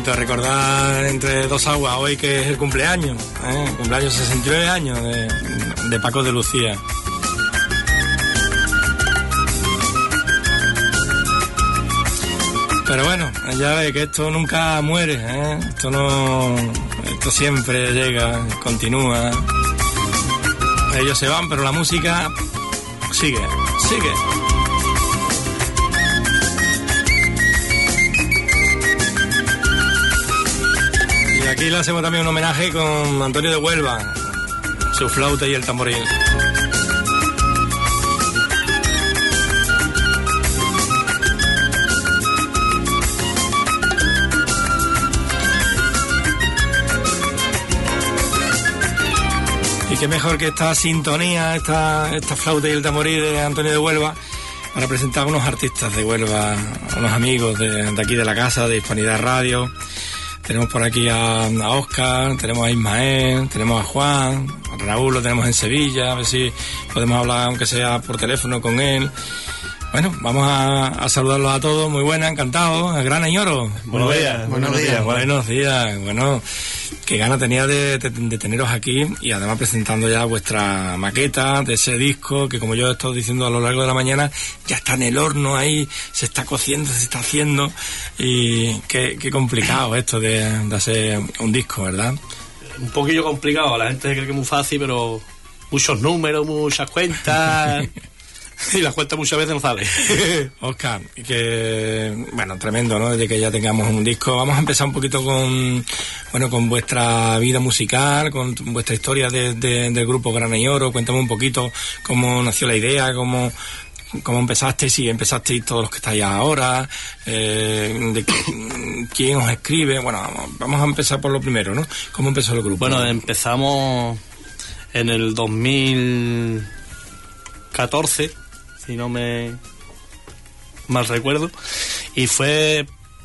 momento de recordar entre dos aguas hoy que es el cumpleaños, el cumpleaños 69 años de Paco de Lucía. Pero bueno, ya ve que esto nunca muere, esto siempre llega, continúa. Ellos se van, pero la música sigue. Y aquí le hacemos también un homenaje con Antonio de Huelva, su flauta y el tamboril. Y qué mejor que esta sintonía, esta flauta y el tamboril de Antonio de Huelva para presentar a unos artistas de Huelva, a unos amigos de aquí de la casa, de Hispanidad Radio. Tenemos por aquí a Óscar, tenemos a Ismael, tenemos a Juan, a Raúl lo tenemos en Sevilla, a ver si podemos hablar aunque sea por teléfono con él. Bueno, vamos a saludarlos a todos, muy buenas, encantados, el gran Añoro. Buenos días. Buenos días. Bueno, qué gana tenía de teneros aquí y además presentando ya vuestra maqueta de ese disco que, como yo he estado diciendo a lo largo de la mañana, ya está en el horno ahí, se está cociendo, se está haciendo y qué complicado esto de hacer un disco, ¿verdad? Un poquillo complicado, la gente cree que es muy fácil, pero muchos números, muchas cuentas... Y las cuentas muchas veces no salen. Óscar, que bueno, tremendo, ¿no? Desde que ya tengamos un disco. Vamos a empezar un poquito con vuestra vida musical, con vuestra historia del grupo Grana y Oro. Cuéntame un poquito cómo nació la idea, cómo empezasteis, si empezasteis todos los que estáis ahora, quién os escribe. Bueno, vamos a empezar por lo primero, ¿no? ¿Cómo empezó el grupo? Bueno, empezamos en el 2014, si no me mal recuerdo, y fue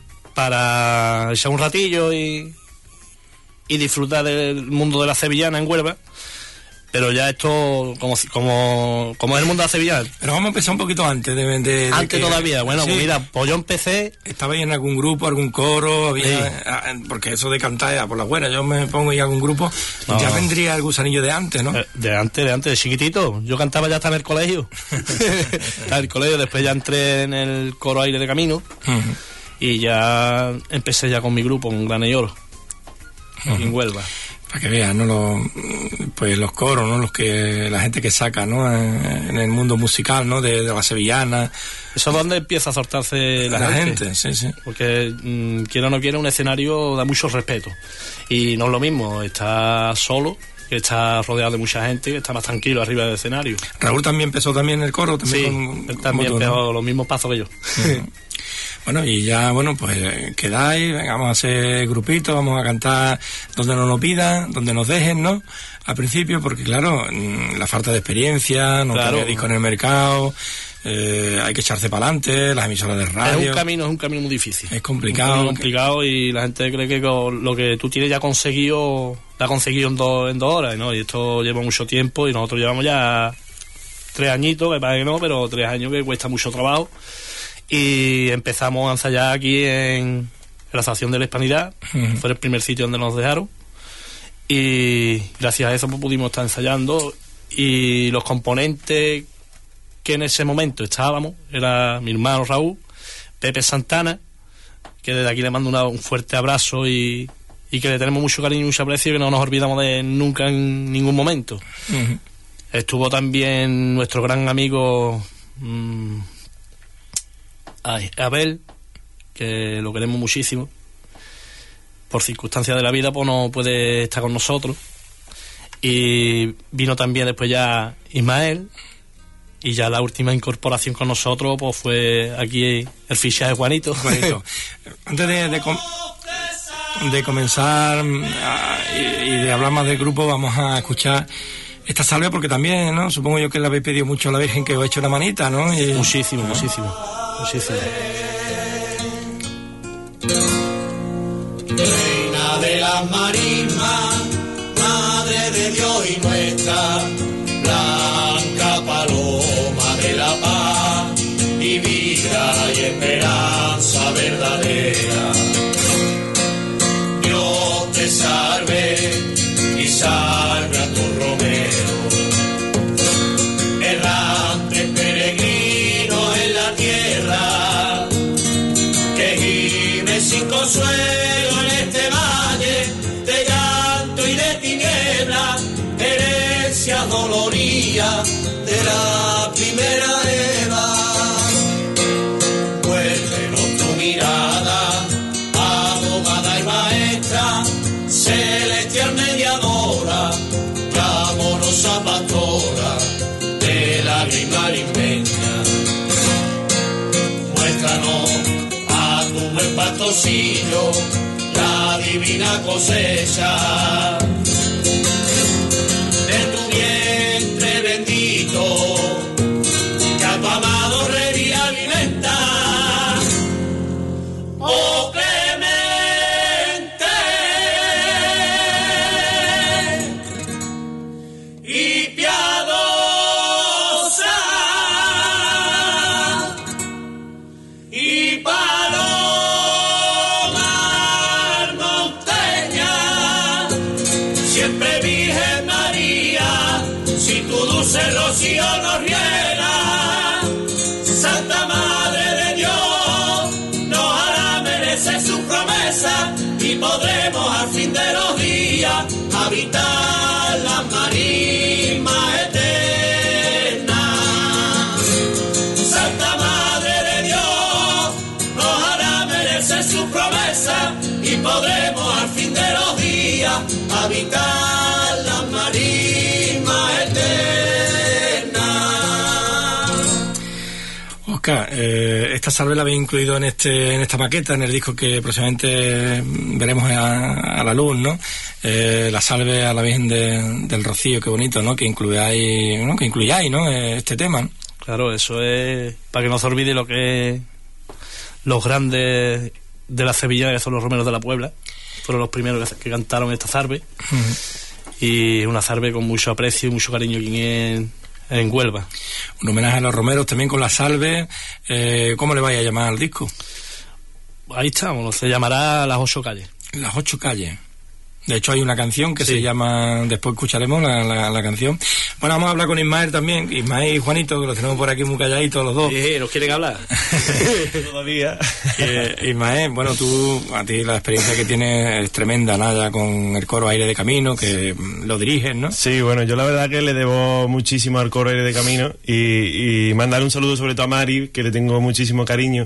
para echar un ratillo y disfrutar del mundo de la sevillana en Huelva. Pero ya esto, como es el mundo de la sevillana. Pero vamos a empezar un poquito antes de antes que, todavía. Bueno, sí. Pues mira, pues yo empecé... ¿Estabais en algún grupo, algún coro? Había, sí. Porque eso de cantar era por la buena. Yo me pongo en algún grupo, no. Ya vendría el gusanillo de antes, ¿no? De antes, de chiquitito. Yo cantaba ya hasta en el colegio. Hasta en el colegio, después ya entré en el coro Aire de Camino. Uh-huh. Y ya empecé ya con mi grupo, con Grana y Oro, uh-huh. En Huelva. Para que vean, ¿no? Los coros, ¿no? La gente que saca, ¿no? En el mundo musical, ¿no? De la sevillana. Eso es donde empieza a soltarse la gente. Sí. Porque, quiera o no quiera, un escenario da mucho respeto. Y no es lo mismo estar solo, que estar rodeado de mucha gente, que está más tranquilo arriba del escenario. Raúl también empezó también el coro. También él también empezó, ¿no? Los mismos pasos que yo. Bueno, y ya, pues quedáis, vamos a hacer grupitos, vamos a cantar donde nos lo pidan, donde nos dejen, ¿no? Al principio, porque claro, la falta de experiencia, no tener disco en el mercado, hay que echarse para adelante, las emisoras de radio. Es un camino muy difícil. Es complicado. Y la gente cree que lo que tú tienes ya conseguido, lo has conseguido en dos horas, ¿no? Y esto lleva mucho tiempo y nosotros llevamos ya 3 añitos, que parece que no, pero 3 años que cuesta mucho trabajo. Y empezamos a ensayar aquí en la estación de la Hispanidad. Uh-huh. Fue el primer sitio donde nos dejaron y gracias a eso pues, pudimos estar ensayando. Y los componentes que en ese momento estábamos era mi hermano Raúl, Pepe Santana, que desde aquí le mando un fuerte abrazo y que le tenemos mucho cariño y mucho aprecio, que no nos olvidamos de nunca en ningún momento. Uh-huh. Estuvo también nuestro gran amigo Abel, que lo queremos muchísimo. Por circunstancias de la vida pues no puede estar con nosotros. Y vino también después ya Ismael. Y ya la última incorporación con nosotros pues fue aquí el fichaje de Juanito. Antes de comenzar y de hablar más del grupo, vamos a escuchar esta salve, porque también, ¿no? Supongo yo que le habéis pedido mucho a la Virgen que os eche una manita, ¿no? Y... Muchísimo. Reina de las marismas, Madre de Dios y nuestra, blanca paloma de la paz, y vida y esperanza verdadera. celestial mediadora, la amorosa pastora de la grima limeña. Muéstranos a tu buen pastorcillo la divina cosecha de tu vientre bendito, que a tu amado rey alimenta. Oh Clemente y piadosa, y paloma monteña, siempre Virgen María, si tu dulce rocío nos riega, Santa Madre de Dios nos hará merecer su promesa y podremos al fin de los días habitar las marismas eternas. Santa Madre de Dios nos hará merecer su promesa y podremos al fin de los días habitar las marismas eternas. Oscar, esta salve la habéis incluido en esta maqueta, en el disco que próximamente veremos a la luz, ¿no? La salve a la Virgen del Rocío, qué bonito, ¿no? Que incluyáis, ¿no? Este tema, ¿no? Claro, eso es para que no se olvide lo que es los grandes de la Sevilla, que son los romeros de la Puebla. Fueron los primeros que cantaron esta zarbe. Y una zarbe con mucho aprecio y mucho cariño aquí en Huelva. Un homenaje a los romeros también con la salve. ¿Cómo le vais a llamar al disco? Ahí estamos, se llamará Las 8 Calles. Las 8 Calles. De hecho hay una canción que se llama, después escucharemos la canción. Bueno, vamos a hablar con Ismael también, Ismael y Juanito, que los tenemos por aquí muy calladitos los dos. Sí, ¿nos quieren hablar? Todavía. Ismael, bueno, a ti la experiencia que tienes es tremenda, nada, con el coro Aire de Camino, que lo diriges, ¿no? Sí, bueno, yo la verdad que le debo muchísimo al coro Aire de Camino y mandar un saludo sobre todo a Mari, que le tengo muchísimo cariño.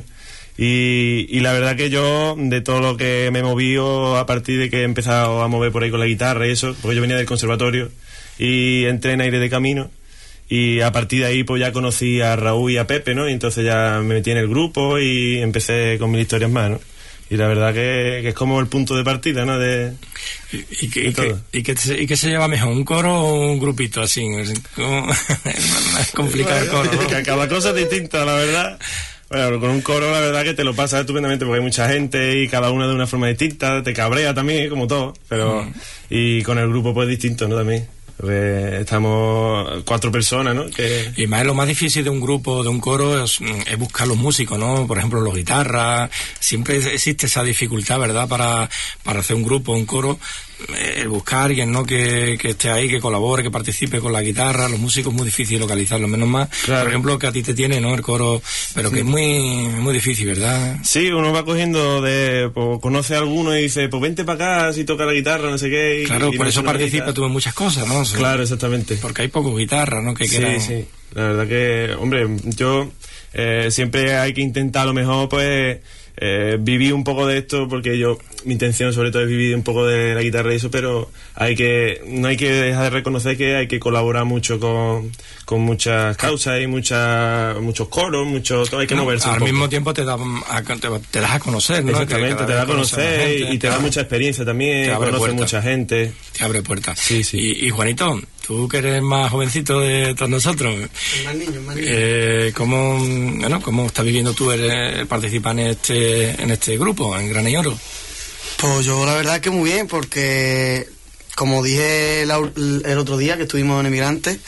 Y la verdad que yo, de todo lo que me he movido a partir de que he empezado a mover por ahí con la guitarra y eso, porque yo venía del conservatorio y entré en Aire de Camino y a partir de ahí pues ya conocí a Raúl y a Pepe, ¿no? Y entonces ya me metí en el grupo y empecé con mil historias más, ¿no? Y la verdad que es como el punto de partida, ¿no? ¿Y qué se lleva mejor, un coro o un grupito así? Es complicado el coro, ¿no? Cada cosa es distinta, la verdad. Bueno, con un coro la verdad que te lo pasas estupendamente porque hay mucha gente y cada una de una forma distinta, te cabrea también, como todo, pero y con el grupo pues distinto, ¿no? También, porque estamos 4 personas, ¿no? Y más lo más difícil de un grupo, de un coro, es buscar los músicos, ¿no? Por ejemplo, los guitarras, siempre existe esa dificultad, ¿verdad? Para hacer un grupo, un coro, el buscar a alguien, ¿no? Que esté ahí, que colabore, que participe con la guitarra. Los músicos es muy difícil localizarlos, menos más, claro. Por ejemplo, que a ti te tiene, ¿no? El coro, pero que es muy, muy difícil, ¿verdad? Sí, uno va cogiendo pues, conoce a alguno y dice, pues vente para acá si toca la guitarra, no sé qué. Claro, por eso participa tú en muchas cosas, ¿no? Claro, exactamente. Porque hay pocos guitarras, ¿no? Sí. La verdad que, hombre, yo siempre hay que intentar a lo mejor, pues, vivir un poco de esto, porque mi intención sobre todo es vivir un poco de la guitarra y eso, pero no hay que dejar de reconocer que hay que colaborar mucho con muchas causas y muchos coros, todo hay que moverse al mismo tiempo te das a conocer, ¿no? Exactamente, te das a conocer y te da mucha experiencia también, conoces mucha gente, te abre puertas. Sí. Y Juanito, tú que eres más jovencito de todos nosotros, más niño. ¿Cómo estás viviendo tú el participar en este grupo, en Grana y Oro? Pues yo la verdad que muy bien, porque como dije el otro día que estuvimos en Emigrantes,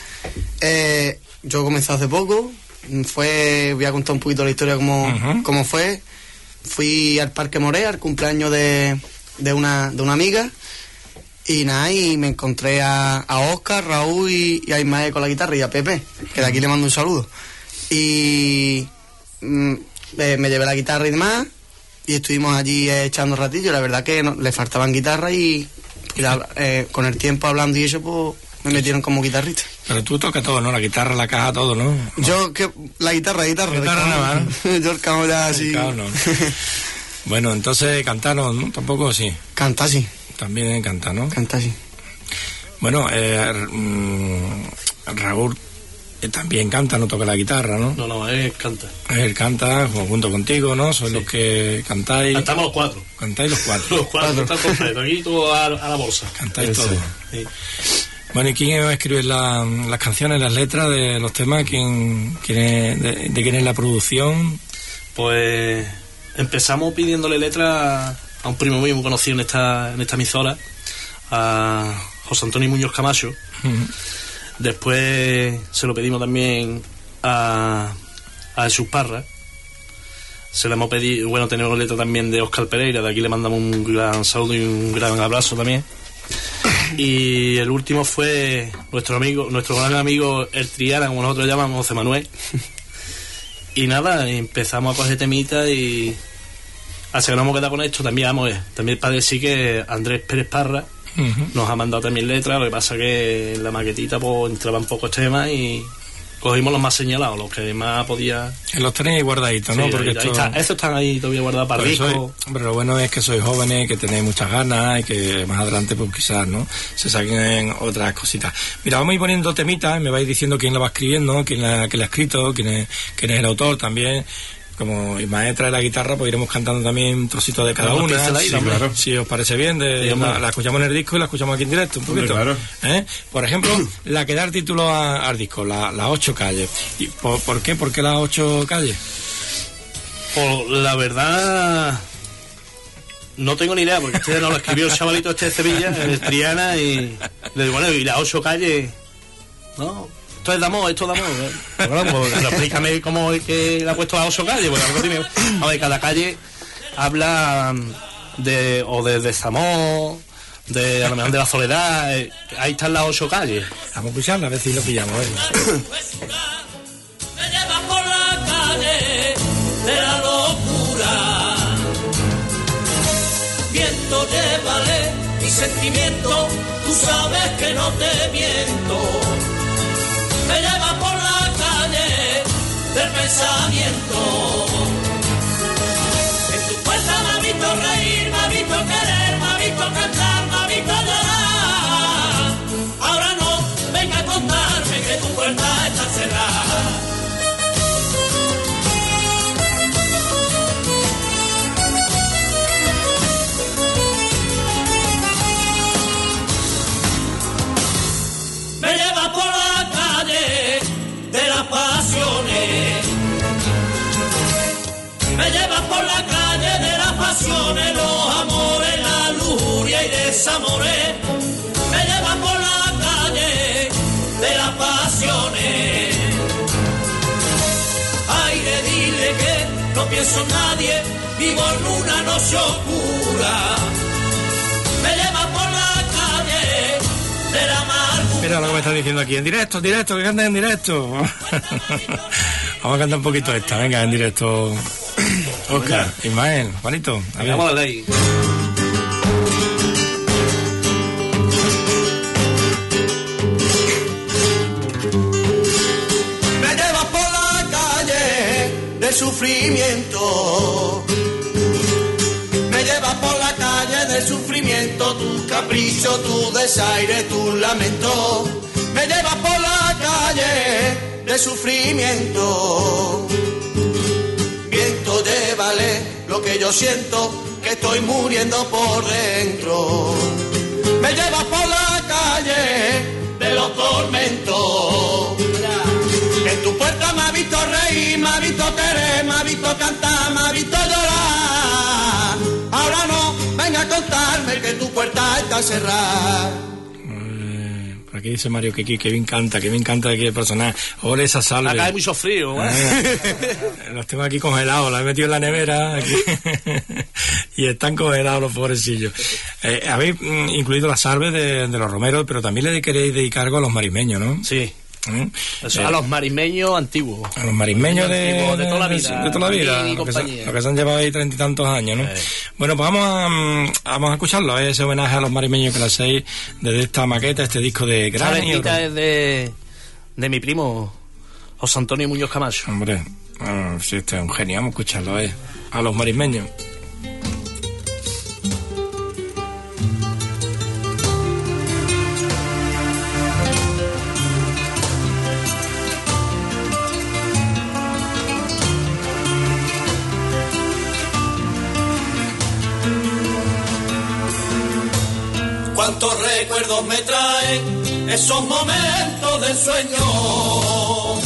yo comencé hace poco, voy a contar un poquito la historia cómo fue. Fui al Parque Morea, al cumpleaños de una amiga, y nada, y me encontré a Oscar, Raúl y a Ismael con la guitarra, y a Pepe, que de aquí le mando un saludo. Y me llevé la guitarra y demás, y estuvimos allí echando ratillo. La verdad que le faltaban guitarras y con el tiempo hablando y eso, pues me metieron como guitarrista. Pero tú tocas todo, ¿no? La guitarra, la caja, todo, ¿no? Yo, la guitarra nada más. Yo el cabo ya así. No. Bueno, entonces cantar, ¿no? Tampoco sí. Cantar sí. También canta, ¿no? Canta, sí. Bueno, Raúl también canta, no toca la guitarra, ¿no? No, él canta. Él canta junto contigo, ¿no? Sois los que cantáis. Cantamos los 4. Cantáis los 4. Los 4, está completo. Aquí todo a la bolsa. Cantáis Eso. todo. Sí. Bueno, ¿y quién escribe las canciones, las letras de los temas? ¿De quién es la producción? Pues empezamos pidiéndole letras a un primo mío muy conocido en esta emisora, a José Antonio Muñoz Camacho. Después se lo pedimos también a Jesús Parra. Se le hemos pedido, bueno, tenemos letra también de Óscar Pereira, de aquí le mandamos un gran saludo y un gran abrazo también. Y el último fue nuestro gran amigo el Triana, como nosotros llamamos, José Manuel. Y nada, empezamos a coger temita y hasta que nos hemos quedado con esto. También para decir que Andrés Pérez Parra nos ha mandado también letras. Lo que pasa que en la maquetita pues entraban pocos temas y cogimos los más señalados, los que más podía. Los tenéis guardaditos, ¿no? Sí, porque esos están ahí todavía guardados para disco. Hombre, lo bueno es que sois jóvenes, que tenéis muchas ganas y que más adelante pues quizás, ¿no?, se saquen otras cositas. Mira, vamos a ir poniendo temitas, me vais diciendo quién lo va escribiendo, quién la ha escrito, quién es el autor también. Como Ismael trae la guitarra, pues iremos cantando también trocitos de cada una. Sí, claro. Si os parece bien, la escuchamos en el disco y la escuchamos aquí en directo un poquito. Claro. Por ejemplo, la que da el título al disco, las 8 calles. ¿Y por qué? ¿Por qué las 8 calles? Pues la verdad no tengo ni idea, porque este nos lo escribió el chavalito de Sevilla, el Triana, y le digo, bueno, y las 8 calles, ¿no? Esto es de amor, Bueno, pues, explícame cómo es que le ha puesto las 8 calles, porque algo tiene. A ver, cada calle habla de desamor, a lo mejor de la soledad. Ahí están las 8 calles. Vamos a escucharla, a ver si lo pillamos. Me lleva por la calle de la locura. Viento, llévale mi sentimiento, tú sabes que no te miento. Me lleva por la calle del pensamiento. En tu puerta me ha visto reír, me ha visto querer, me ha visto cantar, me ha visto llorar. Ahora no, venga a contarme que tu puerta está cerrada. Me lleva por la calle de las pasiones. Me lleva por la calle de las pasiones, los amores, la lujuria y desamores. Me lleva por la calle de las pasiones. Aire, dile que no pienso en nadie, vivo en una noche oscura. Me lleva por la calle de la amargura. Mira lo que me está diciendo aquí, en directo, que canten en directo. Vamos a cantar un poquito esta, venga, en directo. Oscar, Ismael, Juanito, Vamos a la ley. Me llevas por la calle del sufrimiento. Me llevas por la calle del sufrimiento, tu capricho, tu desaire, tu lamento. Me llevas por la calle del sufrimiento. Viento, llévale lo que yo siento, que estoy muriendo por dentro. Me llevas por la calle de los tormentos. En tu puerta me ha visto reír, me ha visto querer, me ha visto cantar, me ha visto llorar. Ahora no, venga a contarme que tu puerta está cerrada. Por aquí dice Mario que bien canta aquí el personaje. Ole esa salve. Acá hay mucho frío, Los tengo aquí congelados, los he metido en la nevera aquí. Y están congelados los pobrecillos. Habéis incluido la salve de los romeros, pero también le queréis dedicar algo a los marismeños, ¿no? Sí. A los marismeños antiguos. A los marismeños de toda la vida. De toda la vida. Lo que se han llevado ahí 30 y tantos años, ¿no? Bueno, pues vamos a escucharlo, ese homenaje a los marismeños que le hacéis desde esta maqueta, este disco de Gran. Esta maqueta es de mi primo José Antonio Muñoz Camacho. Hombre, sí, este es un genio, vamos a escucharlo, a los marismeños. cuántos recuerdos me traen esos momentos del sueño.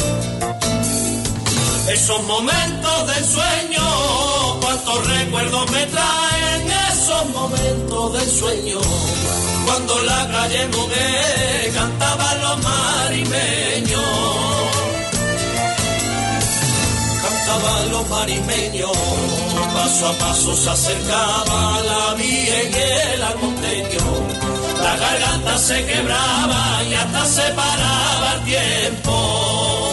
Esos momentos del sueño, cuántos recuerdos me traen esos momentos del sueño. Cuando en la calle Mogué cantaban los marimeños. Cantaban los marimeños, paso a paso se acercaba la Virgen y el almonteño. La garganta se quebraba y hasta se paraba el tiempo.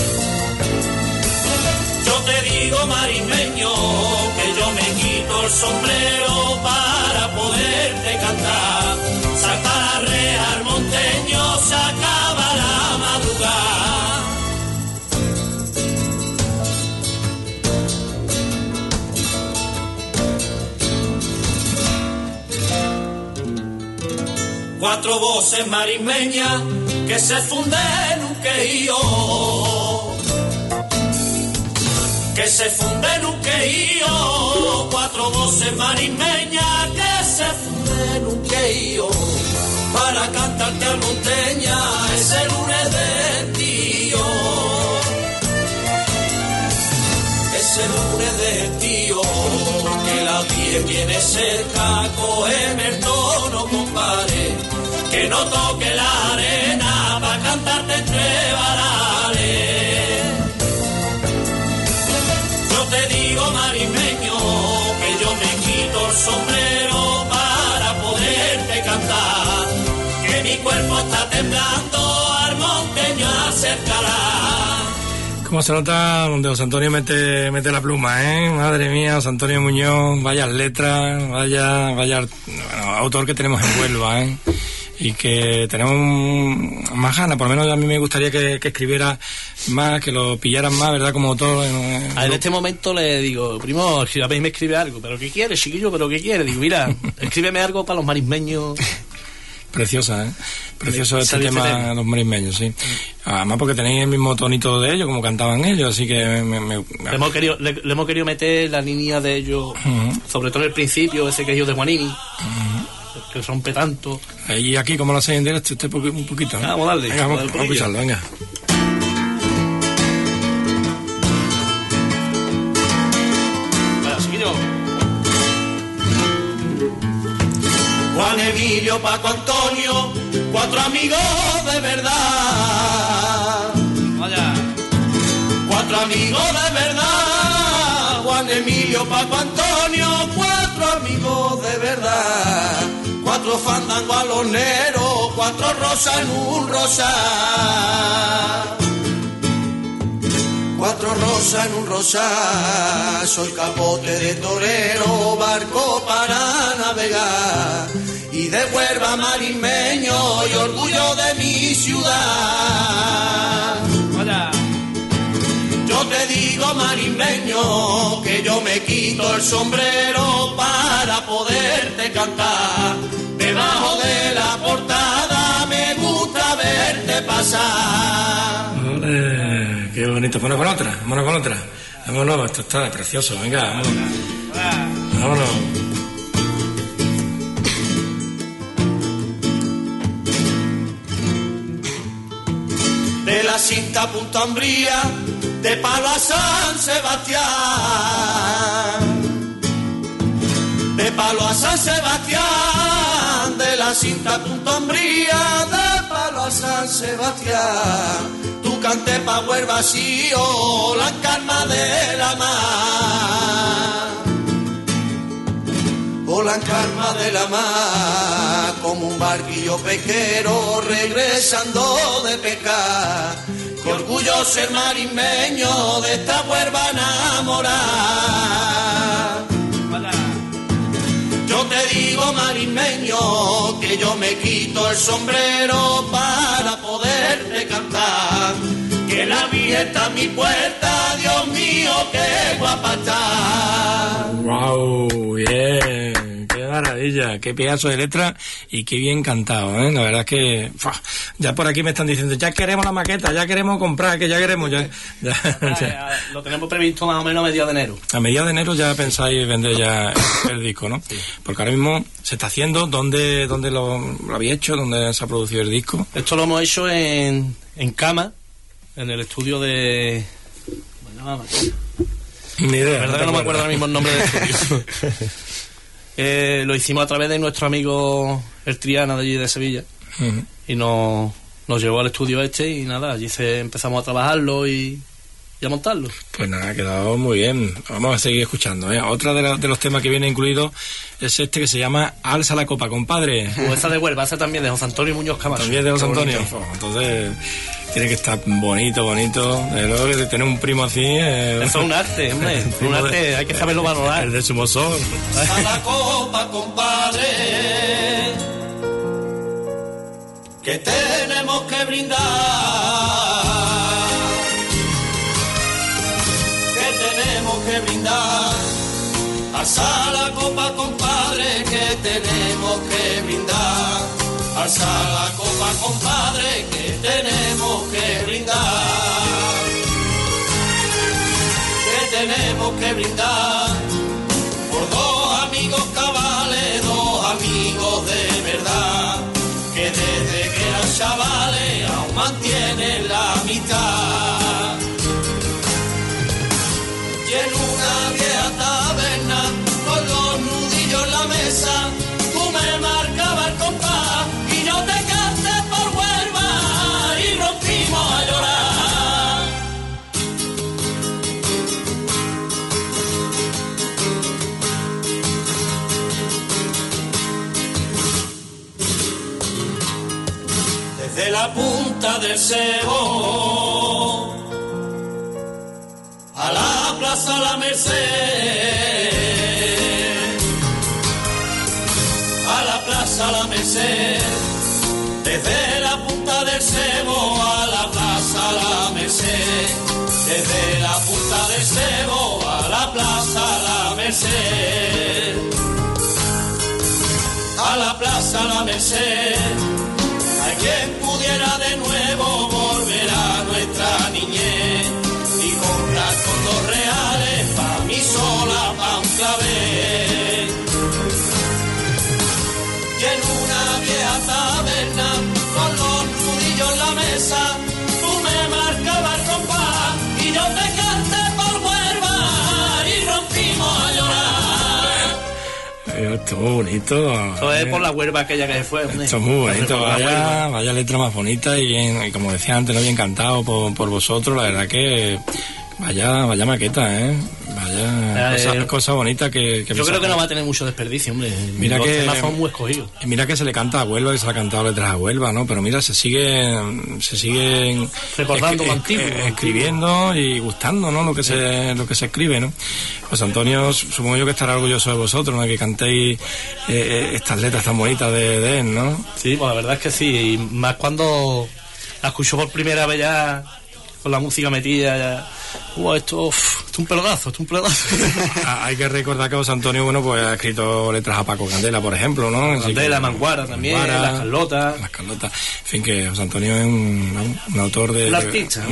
Yo te digo, marimeño, que yo me quito el sombrero para poderte cantar. Saltar a real monteño, se acaba la madrugada. Cuatro voces marimeñas que se funden en un quejío. Que se funden en un quejío. Cuatro voces marimeñas que se funden en un quejío. Para cantarte al monteña ese lunes de tío. Ese lunes de tío, que la 10 viene cerca, cógeme el tono, compadre, que no toque la arena pa' cantarte entre varales. Yo te digo, marimeño, que yo me quito el sombrero para poderte cantar, que mi cuerpo está temblando, al monteño acercará. Como se nota donde José Antonio mete la pluma, ¿eh? Madre mía, José Antonio Muñoz, vaya letras, vaya autor que tenemos en Huelva, ¿eh? Y que tenemos más ganas, por lo menos a mí me gustaría que escribiera más, que lo pillaran más, ¿verdad? Como autor. En este momento le digo, primo, a mí me escribe algo, ¿pero qué quieres, chiquillo? ¿Pero qué quieres? Digo, mira, escríbeme algo para los marismeños. Preciosa, ¿eh? Precioso este tema, los marismeños, sí. Además porque tenéis el mismo tonito de ellos, como cantaban ellos, así que le hemos querido meter la línea de ellos, sobre todo en el principio, ese que ellos de Juanini, que rompe tanto. Y aquí, como lo hacéis en directo, un poquito, ¿eh? Vamos a darle. Venga, vamos a escucharlo, venga. Juan Emilio, Paco Antonio, cuatro amigos de verdad. Vaya. Cuatro amigos de verdad. Juan Emilio, Paco Antonio, cuatro amigos de verdad. Cuatro fandangos a los neros, cuatro rosas en un rosal. Cuatro rosas en un rosal, soy capote de torero, barco para navegar. Y de Huelva marimeño y orgullo de mi ciudad. Vaya. Yo te digo, marimeño, que yo me quito el sombrero para poderte cantar. Debajo de la portada me gusta verte pasar. Olé, qué bonito. Vámonos con otra. Vámonos, esto está precioso. Venga, vámonos. Vámonos. De la cinta Punta Umbría, de Palo a San Sebastián. De Palo a San Sebastián, de la cinta Punta Umbría, de Palo a San Sebastián. Tu canté pa' Huelva vacío, la calma de la mar. O la calma de la mar, como un barquillo pesquero regresando de pescar. Qué orgullo ser marimeño de esta Huelva enamorada. Yo te digo, marimeño, que yo me quito el sombrero para poderte cantar. Que la Virgen está a mi puerta, Dios mío, qué guapa está. Wow, bien, qué maravilla, qué pedazo de letra y qué bien cantado, ¿eh? La verdad es que ya por aquí me están diciendo, ya queremos la maqueta, ya queremos comprar, que ya queremos, ya. Lo tenemos previsto más o menos a mediados de enero. A mediados de enero ya pensáis vender ya el disco, ¿no? Sí. Porque ahora mismo se está haciendo, ¿dónde lo habéis hecho? ¿Dónde se ha producido el disco? Esto lo hemos hecho en Cama, en el estudio de... Ni idea. La verdad que no me acuerdo ahora mismo el nombre del estudio. Lo hicimos a través de nuestro amigo el Triana de allí de Sevilla. Uh-huh. Y nos llevó al estudio y nada, allí empezamos a trabajarlo y a montarlo. Pues nada, ha quedado muy bien. Vamos a seguir escuchando, ¿eh? Otra de los temas que viene incluido es este que se llama Alza la copa, compadre. Pues esa de Huelva, esa también de José Antonio Muñoz Camacho. También de José Antonio. Entonces tiene que estar bonito. Luego de tener un primo así... Eso es un arte, hombre. Un arte, hay que saberlo valorar. El de Somosor. Alza la copa, compadre, que tenemos que brindar. Que brindar, alza la copa, compadre, que tenemos que brindar, alza la copa, compadre, que tenemos que brindar, que tenemos que brindar por dos amigos cabales, dos amigos de verdad, que desde que eran chavales aún mantienen la amistad. Y en una vieja taberna, con los nudillos en la mesa, tú me marcabas el compás y yo te canté por Huelva y rompimos a llorar. Desde la punta del cebo a la Plaza La Merced, a la Plaza La Merced, desde la punta del cebo a la Plaza La Merced, desde la punta del cebo a la Plaza La Merced, a la Plaza La Merced, hay quien pudiera de nuevo volver a nuestra niñez y comprar con 2 reales pa' mí sola, pa' un clavel. Y en una vieja taberna, con los nudillos en la mesa, tú me marcabas el compás y yo te canté por Huelva y rompimos a llorar. Esto es muy bonito. Esto es por la Huelva aquella que fue. Esto es muy bonito, vaya letra más bonita y como decía antes, no, bien cantado por vosotros, la verdad que vaya maqueta, vaya cosa bonita que yo creo que no va a tener mucho desperdicio, hombre. Mira los que temas son muy escogidos. Y mira que se le canta a Huelva, que se le ha cantado letras a Huelva, ¿no? Pero mira, se siguen recordando escribiendo y gustando, ¿no? Lo que se escribe, ¿no? José Antonio, supongo yo que estará orgulloso de vosotros, ¿no? Que cantéis estas letras tan bonitas de él, ¿no? Sí, pues la verdad es que sí, y más cuando la escucho por primera vez ya con la música metida ya. Esto es un pelotazo, Hay que recordar que José Antonio, bueno, pues ha escrito letras a Paco Candela, por ejemplo, ¿no? Candela, Manguara también, Las Carlotas. En fin, que José Antonio es un autor de... Un artista.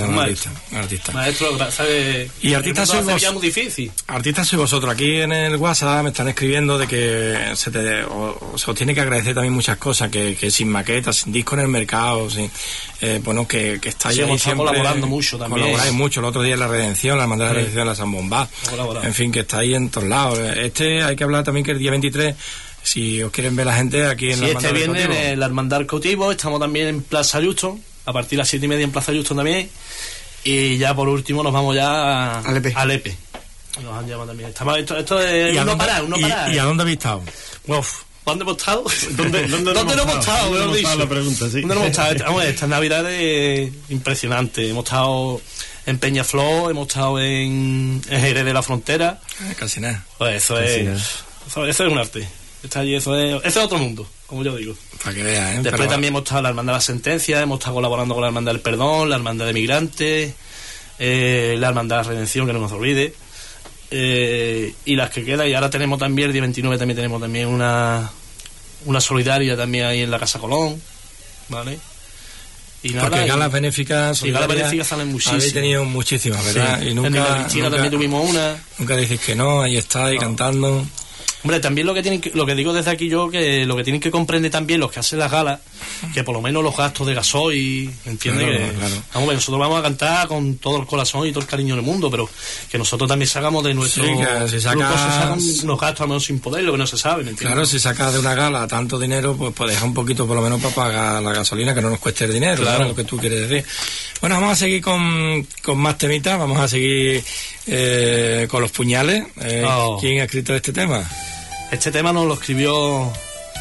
Maestro, ¿sabes? Y artistas sois vosotros. Muy difícil. Artistas sois vosotros. Aquí en el WhatsApp me están escribiendo de que se os tiene que agradecer también muchas cosas, que sin maquetas, sin disco en el mercado, sin, bueno, que estáis ahí siempre... colaborando mucho también. Colaboráis mucho. El otro día en la Redención, la Hermandad de la Redención, la San Bombá. En fin, que está ahí en todos lados. Hay que hablar también que el día 23, si os quieren ver la gente aquí en la Hermandad del Cautivo. En la Hermandad del Cautivo, estamos también en Plaza Houston, a partir de las 7:30 en Plaza Houston también. Y ya por último nos vamos ya a Lepe. Nos han llamado también. Esto es uno parar. ¿Y a dónde habéis estado? ¿Dónde hemos estado? ¿Dónde no hemos estado? ¿Dónde hemos estado? La pregunta, sí. ¿Dónde no hemos estado? Estas navidades impresionantes. Hemos estado en Peñaflor, hemos estado en Jerez de la Frontera. Casi nada. Pues eso es un arte. Está allí, eso es otro mundo, como yo digo. Para que veas, Después también hemos estado en la Hermandad de la Sentencia, hemos estado colaborando con la Hermandad del Perdón, la Hermandad de Migrantes, la Hermandad de la Redención, que no nos olvide. y las que quedan, y ahora tenemos también el día 29 también tenemos también una solidaria también ahí en la Casa Colón, ¿vale? Y nada, porque galas benéficas, galas benéficas salen muchísimas. Habéis tenido muchísimas, ¿verdad? Sí. Y nunca, en la China también tuvimos una. Nunca dices que no, ahí estáis cantando. Hombre, también lo que digo desde aquí yo, que lo que tienen que comprender también los que hacen las galas, que por lo menos los gastos de gasoil, ¿entiendes? Claro. Vamos a ver, nosotros vamos a cantar con todo el corazón y todo el cariño del mundo, pero que nosotros también sacamos de nuestro que si sacas... se sacan unos gastos al menos sin poder, lo que no se sabe, ¿me entiendes? Claro, si sacas de una gala tanto dinero, pues deja un poquito por lo menos para pagar la gasolina, que no nos cueste el dinero, claro. Lo que tú quieres decir. Bueno, vamos a seguir con más temitas, vamos a seguir con los puñales. ¿Quién ha escrito este tema? Este tema nos lo escribió,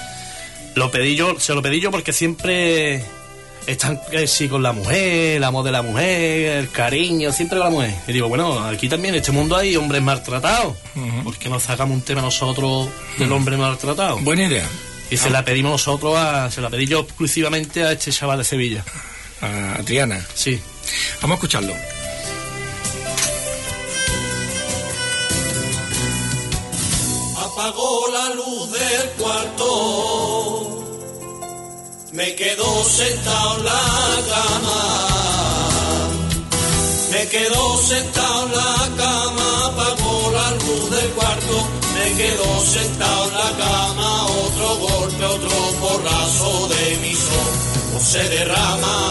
se lo pedí yo porque siempre están sí con la mujer, el amor de la mujer, el cariño, siempre con la mujer. Y digo, bueno, aquí también en este mundo hay hombres maltratados. ¿Por qué no sacamos un tema nosotros del hombre maltratado? Buena idea. Y se la pedimos nosotros, se la pedí yo exclusivamente a este chaval de Sevilla. A Triana. Sí. Vamos a escucharlo. Apagó la luz del cuarto, me quedo sentado en la cama, me quedo sentado en la cama, apagó la luz del cuarto, me quedo sentado en la cama, otro golpe, otro porrazo de mis ojos se derrama,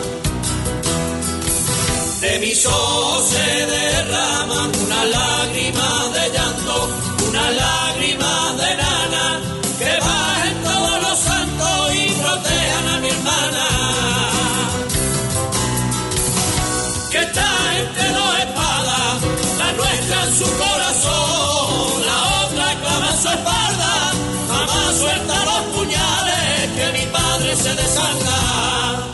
de mis ojos se derraman una lágrima de llanto, una lágrima de nana, que bajen todos los santos y protejan a mi hermana, que está entre dos espadas, la nuestra en su corazón, la otra clava en su espalda, jamás suelta los puñales, que mi padre se desanga.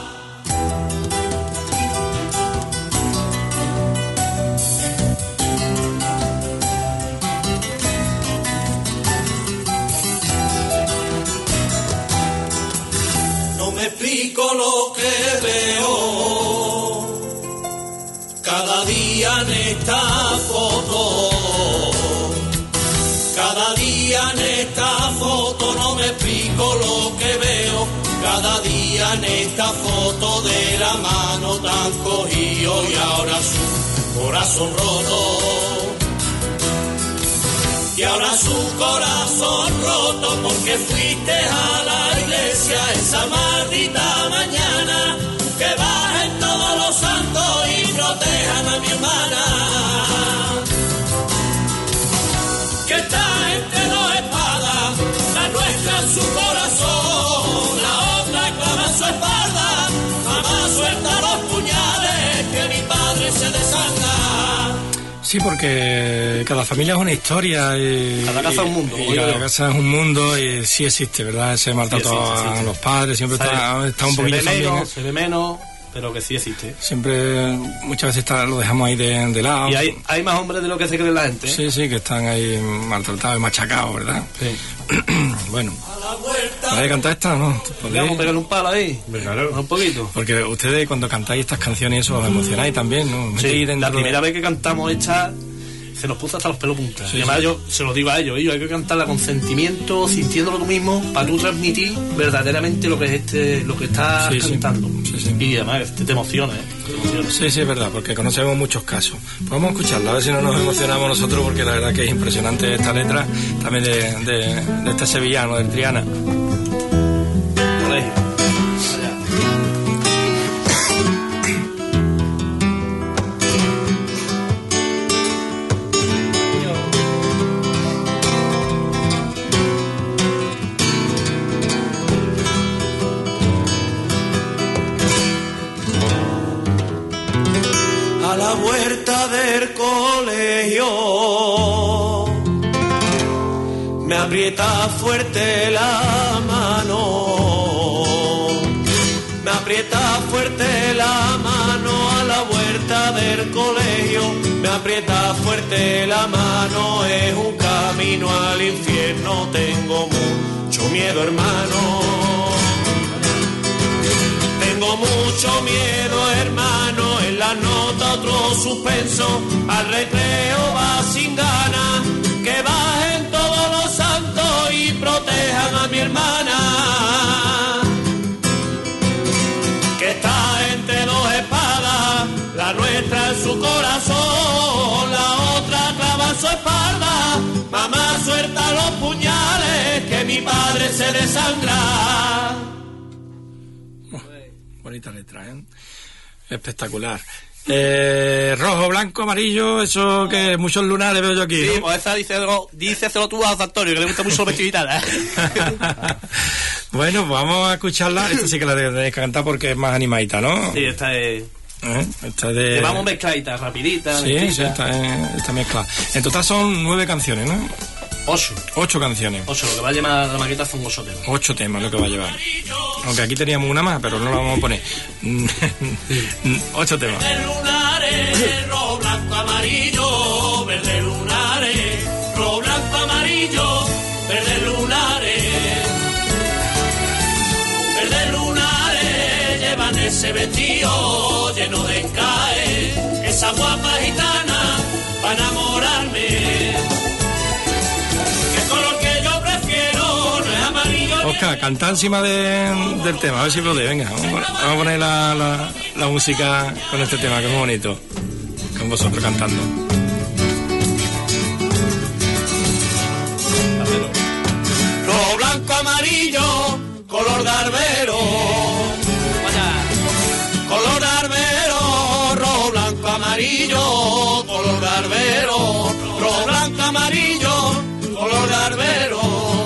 Me explico lo que veo cada día en esta foto, cada día en esta foto, no me explico lo que veo cada día en esta foto, de la mano tan cogido y ahora su corazón roto, y ahora su corazón roto porque fuiste a la iglesia esa maldita mañana, que bajen todos los santos y protejan a mi hermana, que está entre dos espadas, la nuestra en su corazón, la otra clava en su espalda, jamás suelta los puñales, que mi padre se desanga. Sí, porque cada familia es una historia y cada casa es un mundo. Y cada casa es un mundo y sí existe, ¿verdad? Ese maltrato a los padres siempre está un poquito también. Se ve menos, pero que sí existe. Siempre, muchas veces lo dejamos ahí de lado. Y hay más hombres de lo que se cree la gente, ¿eh? Sí, que están ahí maltratados y machacados, ¿verdad? Sí. Bueno, ¿podéis cantar esta o no? ¿Podríamos pegarle un palo ahí? Claro. Un poquito. Porque ustedes cuando cantáis estas canciones eso os emocionáis también, ¿no? Sí, la primera vez que cantamos esta se nos puso hasta los pelos puntas. Sí, y además sí. yo se lo digo a ellos, hay que cantarla con sentimiento, sintiéndolo tú mismo, para tú transmitir verdaderamente lo que es lo que estás cantando. Sí. Y además te emociona, ¿eh? Sí, es verdad, porque conocemos muchos casos. Pues vamos a escucharla, a ver si no nos emocionamos nosotros, porque la verdad que es impresionante esta letra, también de este sevillano, del Triana. Colegio. A la puerta del colegio me aprieta fuerte la mano, me aprieta fuerte la mano a la puerta del colegio, me aprieta fuerte la mano, es un camino al infierno, tengo mucho miedo, hermano. Tengo mucho miedo, hermano, en las notas otro suspenso, al recreo va sin ganas, que bajen todos los santos y protejan a mi hermana, que está entre dos espadas, la nuestra en su corazón, la otra clava en su espalda. Mamá, suelta los puñales, que mi padre se desangra. Bonita letra, ¿eh? Espectacular. Rojo, blanco, amarillo, eso que muchos lunares veo yo aquí, ¿no? Sí, pues esa díceselo tú a Antonio, que le gusta mucho la vestidita. Bueno, pues vamos a escucharla. Esta sí que la tenéis que cantar porque es más animadita, ¿no? Sí, esta es... Esta de... Llevamos mezcladita, rapidita. Sí, está mezclada. En total son 9 canciones, ¿no? 8 canciones. 8, lo que va a llevar la maqueta son 8 temas. 8 temas lo que va a llevar. Aunque aquí teníamos una más, pero no la vamos a poner. 8 temas. Verde lunares, rojo, blanco, amarillo, verde lunares, rojo, blanco, amarillo, verde lunares. Verde lunares llevan ese vestido lleno de encaje, esa guapa gitana para enamorarme. Oscar, canta encima del tema, a ver si podéis. Venga, vamos a poner la música con este tema, que es muy bonito, con vosotros cantando. Rojo, blanco, amarillo, color de arbero. Color de arbero, rojo, blanco, amarillo, color de arbero. Rojo, blanco, amarillo, color de arbero.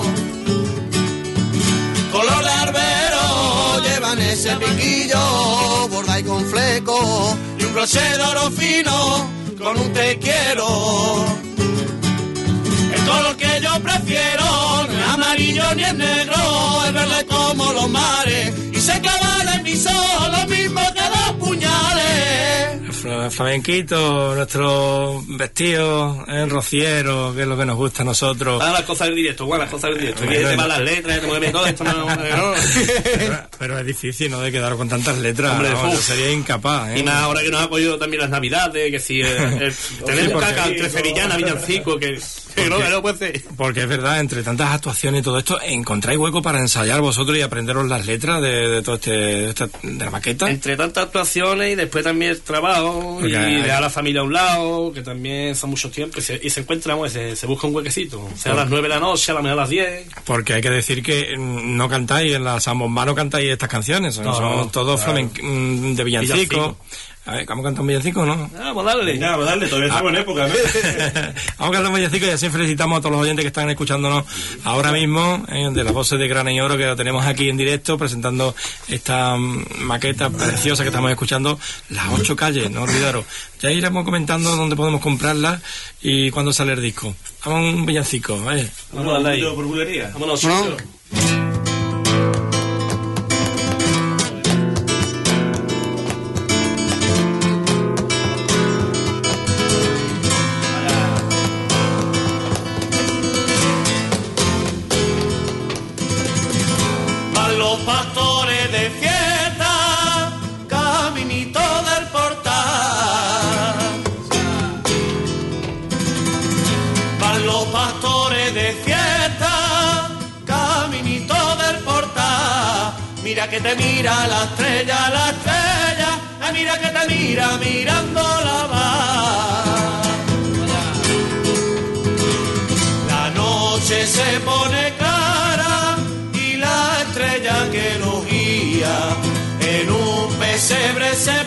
Color de arbero, llevan ese piquillo, borda y con fleco, y un crochet de oro fino, con un te quiero. El color que yo prefiero, no es amarillo ni es negro, es verde como los mares, y se clavan en mis ojos lo mismo que 2 puñales. Flamenquito, nuestros vestidos en rociero, que es lo que nos gusta a nosotros. Las cosas del directo, las cosas del directo. Aquí te van las letras, te mueven todo esto. Pero es difícil, ¿no?, de quedar con tantas letras. Hombre, yo sería incapaz, ¿eh? Y más ahora que nos ha apoyado también las navidades, que si tenemos caca entre sevillana, villancico, que no puede ser. Porque es verdad, entre tantas actuaciones y todo esto, ¿encontráis hueco para ensayar vosotros y aprenderos las letras de todo de la maqueta? Entre tantas actuaciones y después también el trabajo, porque y dejar a la familia a un lado, que también son muchos tiempos, y se encuentra, se busca un huequecito, sea a las 9 de la noche, a la mañana a las 10. Porque hay que decir que no cantáis en la Zambomba, no cantáis estas canciones, son todos de villancico. A ver, ¿cómo canta un villancico, no? Vamos a darle, todavía estamos en época, ¿no? Vamos a cantar un villancico y así felicitamos a todos los oyentes que están escuchándonos ahora mismo, de las voces de Grana y Oro, que lo tenemos aquí en directo, presentando esta maqueta preciosa que estamos escuchando, Las 8 calles, no olvidaros. Ya iremos comentando dónde podemos comprarla y cuándo sale el disco. Vamos a un villancico, ¿vale? Vamos a darle ahí. ¿Por bulería? Vámonos, No. Los pastores de fiesta, caminito del portal. Van los pastores de fiesta, caminito del portal. Mira que te mira la estrella, mira que te mira mirando la mar. La noche se pone clara, la estrella que nos guía en un pesebre se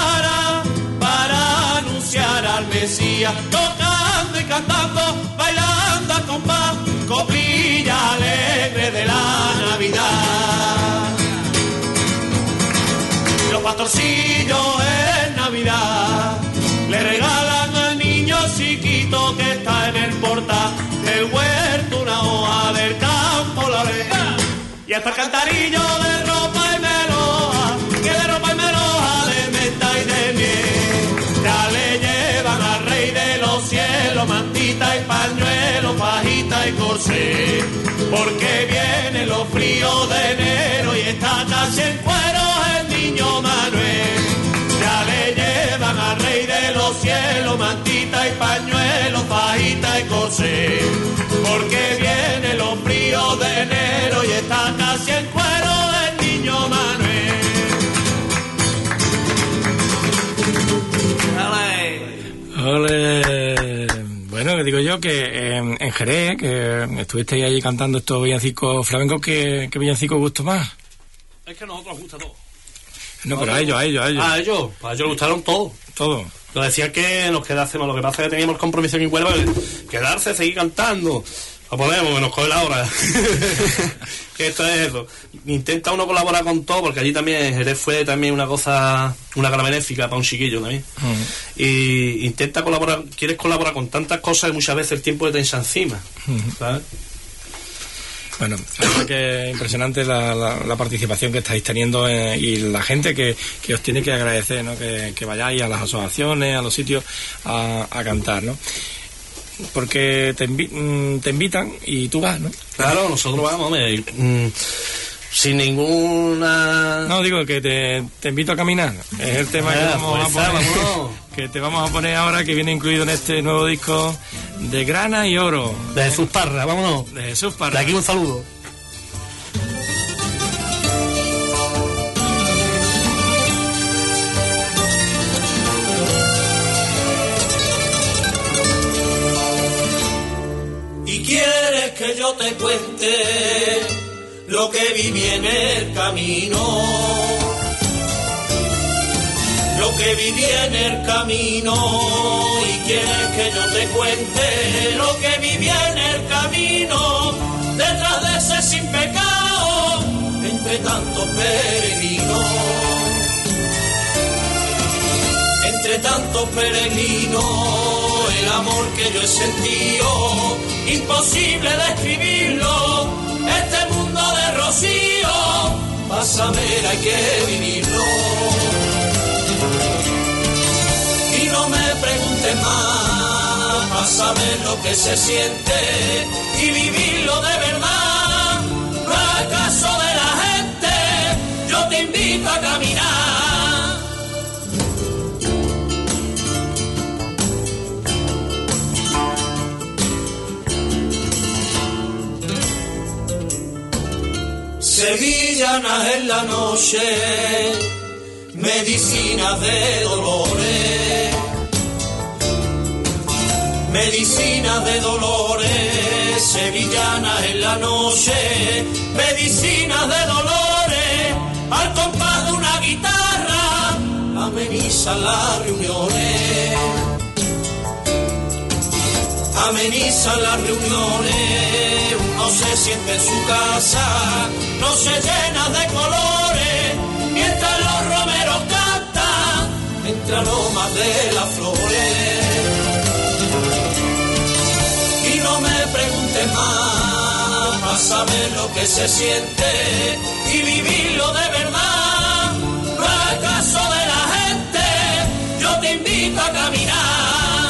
para anunciar al Mesías, tocando y cantando, bailando al compás, coplilla alegre de la Navidad. Los pastorcillos en Navidad le regalan al niño chiquito que está en el portal del huerto una hoja del campo la ve. Y hasta el cantarillo de ropa y meloja, que de ropa y meloja, de menta y de miel. Ya le llevan al rey de los cielos, mantita y pañuelo, fajita y corsé. Porque vienen los fríos de enero y está casi en cuero el niño Manuel. Ya le llevan al rey de 2 de enero y está casi en cuero el niño Manuel. ¡Ole! Bueno, que digo yo que en Jerez, que estuvisteis allí cantando estos villancicos flamencos, ¿qué villancico gustó más? Es que a nosotros nos gusta todo. No, pero a ellos. A ellos les gustaron todos. Todo. Nos decían que nos quedásemos, lo que pasa es que teníamos el compromiso aquí en Huelva, quedarse, seguir cantando. Lo ponemos, que nos coge la hora. Que esto es eso. Intenta uno colaborar con todo, porque allí también Jerez fue también una cosa, una gala benéfica para un chiquillo también. Y intenta colaborar, quieres colaborar con tantas cosas y muchas veces el tiempo te tensa encima, ¿sabes? Bueno, la verdad que es impresionante la participación que estáis teniendo y la gente que os tiene que agradecer, ¿no? Que vayáis a las asociaciones, a los sitios a cantar, ¿no? Porque te invitan y tú vas, ¿no? Claro, nosotros vamos, hombre, sin ninguna... No, digo que te invito a caminar. Es el tema que vamos a poner, que te vamos a poner ahora, que viene incluido en este nuevo disco de Grana y Oro. De Jesús Parra, vámonos. De Jesús Parra. De aquí un saludo. Y quieres que yo te cuente lo que viví en el camino, lo que viví en el camino. Y quieres que yo te cuente lo que viví en el camino, detrás de ese sin pecado, entre tantos peregrinos, entre tantos peregrinos. El amor que yo he sentido, imposible describirlo. Este mundo de rocío, pásamela, hay que vivirlo. Y no me preguntes más, pásame lo que se siente y vivirlo de verdad. No hagas caso de la gente, yo te invito a caminar. Sevillanas en la noche, medicinas de dolores, medicinas de dolores. Sevillanas en la noche, medicinas de dolores. Al compás de una guitarra, amenizan las reuniones, amenizan las reuniones. Uno se siente en su casa, no se llena de colores, mientras los romeros cantan entre aromas de las flores. Y no me preguntes más, pásame lo que se siente y vivirlo de verdad. No hagas caso de la gente, yo te invito a caminar.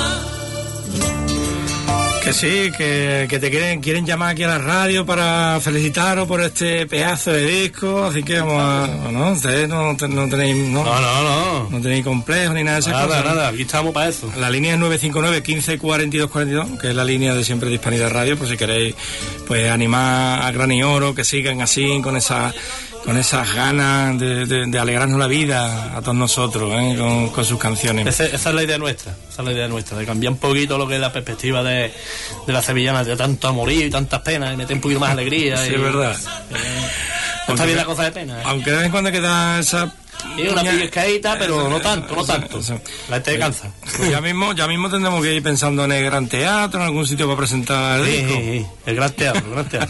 Que sí, que te quieren llamar aquí a la radio para felicitaros por este pedazo de disco, así que vamos a... ¿no? Ustedes no tenéis... No tenéis complejo ni nada de esas cosas. Nada, aquí estamos para eso. La línea es 959 15 42 42, que es la línea de siempre de Hispanidad Radio, por si queréis pues animar a Grana y Oro, que sigan así, con esas ganas de alegrarnos la vida a todos nosotros, con sus canciones. Esa es la idea nuestra, de cambiar un poquito lo que es la perspectiva de las sevillanas, de tanto amorío y tantas penas, y meter un poquito más alegría. Sí, es verdad. Está bien la cosa de pena. Aunque de vez en cuando queda esa... Y una pellizcadita, pero no tanto. La gente cansa. Pues ya mismo tendremos que ir pensando en el Gran Teatro, en algún sitio para presentar el disco. Sí, el Gran Teatro.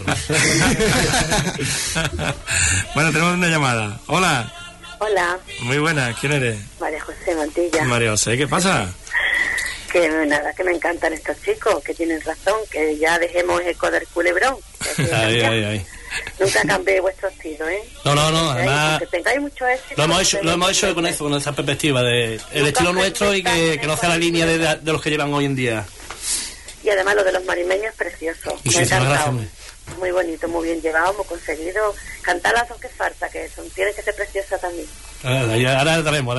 Bueno, tenemos una llamada. Hola. Hola. Muy buena, ¿quién eres? María José Montilla. María José, ¿qué pasa? Que nada, que me encantan estos chicos, que tienen razón, que ya dejemos eco del culebrón. Ay. Nunca cambié vuestro estilo, ¿eh? No, además... Que tengáis mucho éxito. Lo hemos hecho con eso, con esa perspectiva de el estilo nuestro y que no sea la línea de los que llevan hoy en día. Y además lo de los marimeños es precioso. Muchísimas gracias. Muy bonito, muy bien llevado, muy conseguido. Cantar las dos que falta, tienen que ser preciosas también. Ahora la tenemos.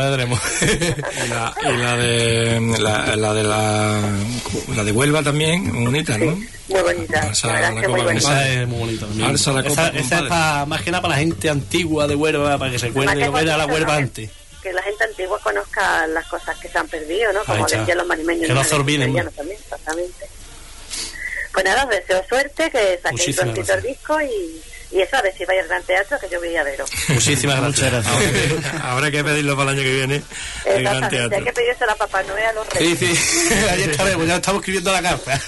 La de Huelva también, muy bonita, ¿no? Muy bonita. Esa es muy bonita. Esa es muy bonita también. Esa es más que nada para la gente antigua de Huelva, para que se acuerde de lo que era la Huelva antes. Que la gente antigua conozca las cosas que se han perdido, ¿no? Como decían los marimeños. Que no se olviden. También, exactamente. Pues nada, os deseo suerte, que saquéis prontito el disco y eso, a ver si vais al Gran Teatro, que yo voy a veros. Muchísimas gracias. Habrá que pedirlo para el año que viene. El Gran Teatro. Hay que pedírselo a Papá Noel, a los Reyes. Sí. Ahí estaremos, ya estamos escribiendo la carta.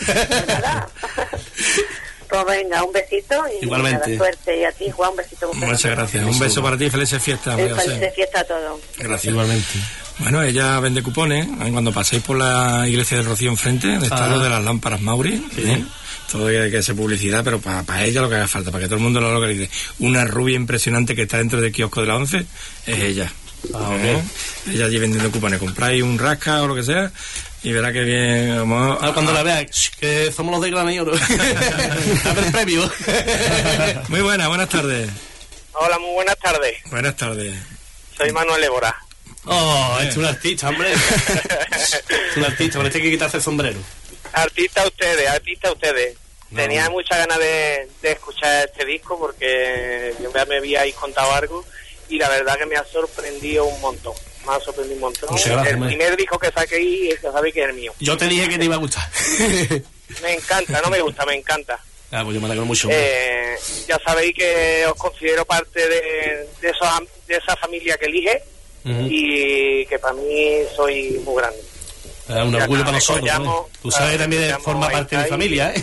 Pues venga, un besito y igualmente. Nada, suerte. Y a ti, Juan, un besito. Muchas gracias. Un beso para ti, felices fiestas. Felices fiestas a todos. Gracias. Igualmente. Bueno, ella vende cupones. Cuando paséis por la iglesia del Rocío enfrente, está lo de las lámparas Mauri. Sí. Todo hay que hacer publicidad, pero para ella lo que haga falta, para que todo el mundo lo localice. Una rubia impresionante que está dentro del kiosco de la 11 es ella. Ella allí vendiendo cupones. Compráis un rasca o lo que sea y verá que bien. Cuando la veáis, que somos los de Granillo. A ver el premio. Muy buenas tardes. Hola, muy buenas tardes. Buenas tardes. Soy Manuel Évora. Es un artista, hombre. Es un artista, pero este hay que quitarse el sombrero. Artista ustedes. No. Tenía muchas ganas de escuchar este disco porque yo ya me habíais contado algo y la verdad que me ha sorprendido un montón. Me ha sorprendido un montón. El primer disco que saqué, ya sabéis que es el mío. Yo te dije que te iba a gustar. Me encanta, no me gusta, me encanta. Pues yo me alegro mucho. Ya sabéis que os considero parte de esa familia que elige y que para mí soy muy grande. Un orgullo para nosotros, ¿no? Tú sabes también forma parte de mi familia,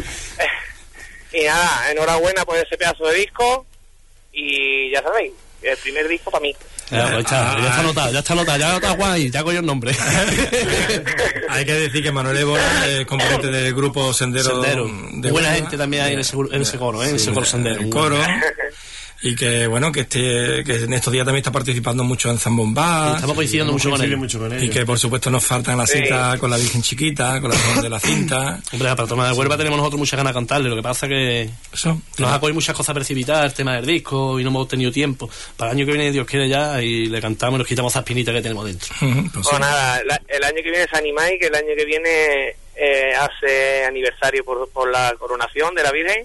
Y nada, enhorabuena por ese pedazo de disco y ya sabéis, el primer disco para mí. Ya está anotado, ya guay, ya cogió el nombre. Hay que decir que Manuel Évora es componente del grupo Sendero. De buena gente también hay en ese coro, en ese coro Sendero. El coro. Y que bueno, que en estos días también está participando mucho en Zambomba. Estamos coincidiendo mucho con él. Y que por supuesto nos faltan la cita con la Virgen Chiquita, con la Virgen de la Cinta. Hombre, para tomar de Huelva tenemos nosotros muchas ganas de cantarle, lo que pasa que nos ha cogido muchas cosas precipitadas, el tema del disco, y no hemos tenido tiempo. Para el año que viene, Dios quiere ya, y le cantamos y nos quitamos esa espinita que tenemos dentro. Pues nada, el año que viene se animáis, que el año que viene hace aniversario por la coronación de la Virgen,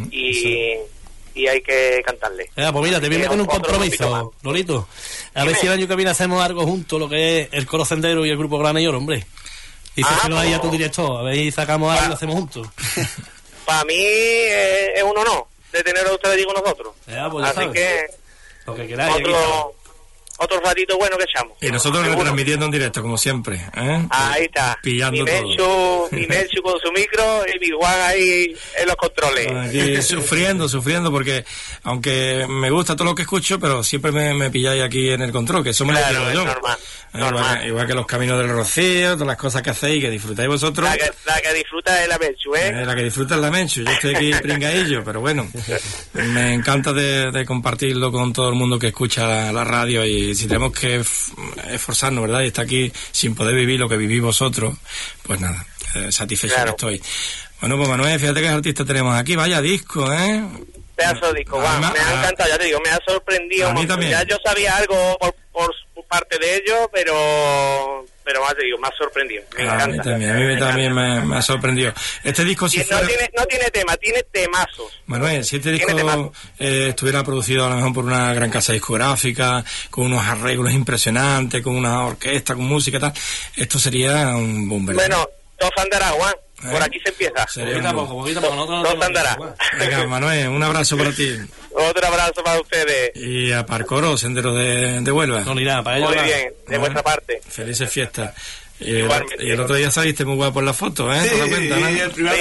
y hay que cantarle. Pues mira, te voy a meter en un compromiso, Lolito. A ver si el año que viene hacemos algo juntos, lo que es el Coro Sendero y el Grupo Granillo, hombre. Díselo ahí a tu director, a ver si sacamos algo y lo hacemos juntos. Para mí es un honor de tener a ustedes allí con nosotros. Pues así que lo que queráis. Otro ratito bueno que echamos. Y nosotros retransmitiendo en directo, como siempre. Ahí está. Pillando mi Menchu con su micro y mi Juan ahí en los controles. Aquí sufriendo, porque aunque me gusta todo lo que escucho, pero siempre me pilláis aquí en el control, que eso me lo quiero yo. Normal. Igual que los caminos del Rocío, todas las cosas que hacéis, que disfrutáis vosotros. La que disfruta es la Menchu, la que disfruta es la Menchu. Yo estoy aquí pringadillo, pero bueno, me encanta de compartirlo con todo el mundo que escucha la radio, y si tenemos que esforzarnos, ¿verdad? Y está aquí sin poder vivir lo que vivís vosotros, pues nada, satisfecho que estoy. Bueno, pues Manuel, fíjate qué artista tenemos aquí, vaya disco, Pedazo de disco, me ha encantado, ya te digo, me ha sorprendido. A mí también. Ya yo sabía algo por parte de ellos, pero más te digo, me ha sorprendido. Me encanta. A mí también me ha sorprendido. Este disco no tiene tema, tiene temazos. Manuel, si este disco estuviera producido a lo mejor por una gran casa discográfica, con unos arreglos impresionantes, con una orquesta, con música y tal, esto sería un boom. Bueno, dos andará, Juan. Por aquí se empieza. Poquito a poco, dos andará. Venga, Manuel, un abrazo para ti. Otro abrazo para ustedes. Y a Parcoro, Sendero de Huelva. No, ni nada, para ellos. Muy bien, de vuestra parte. Felices fiestas. Y el otro día saliste muy guapo en la foto, ¿eh? Sí, cuenta, ¿no? el primer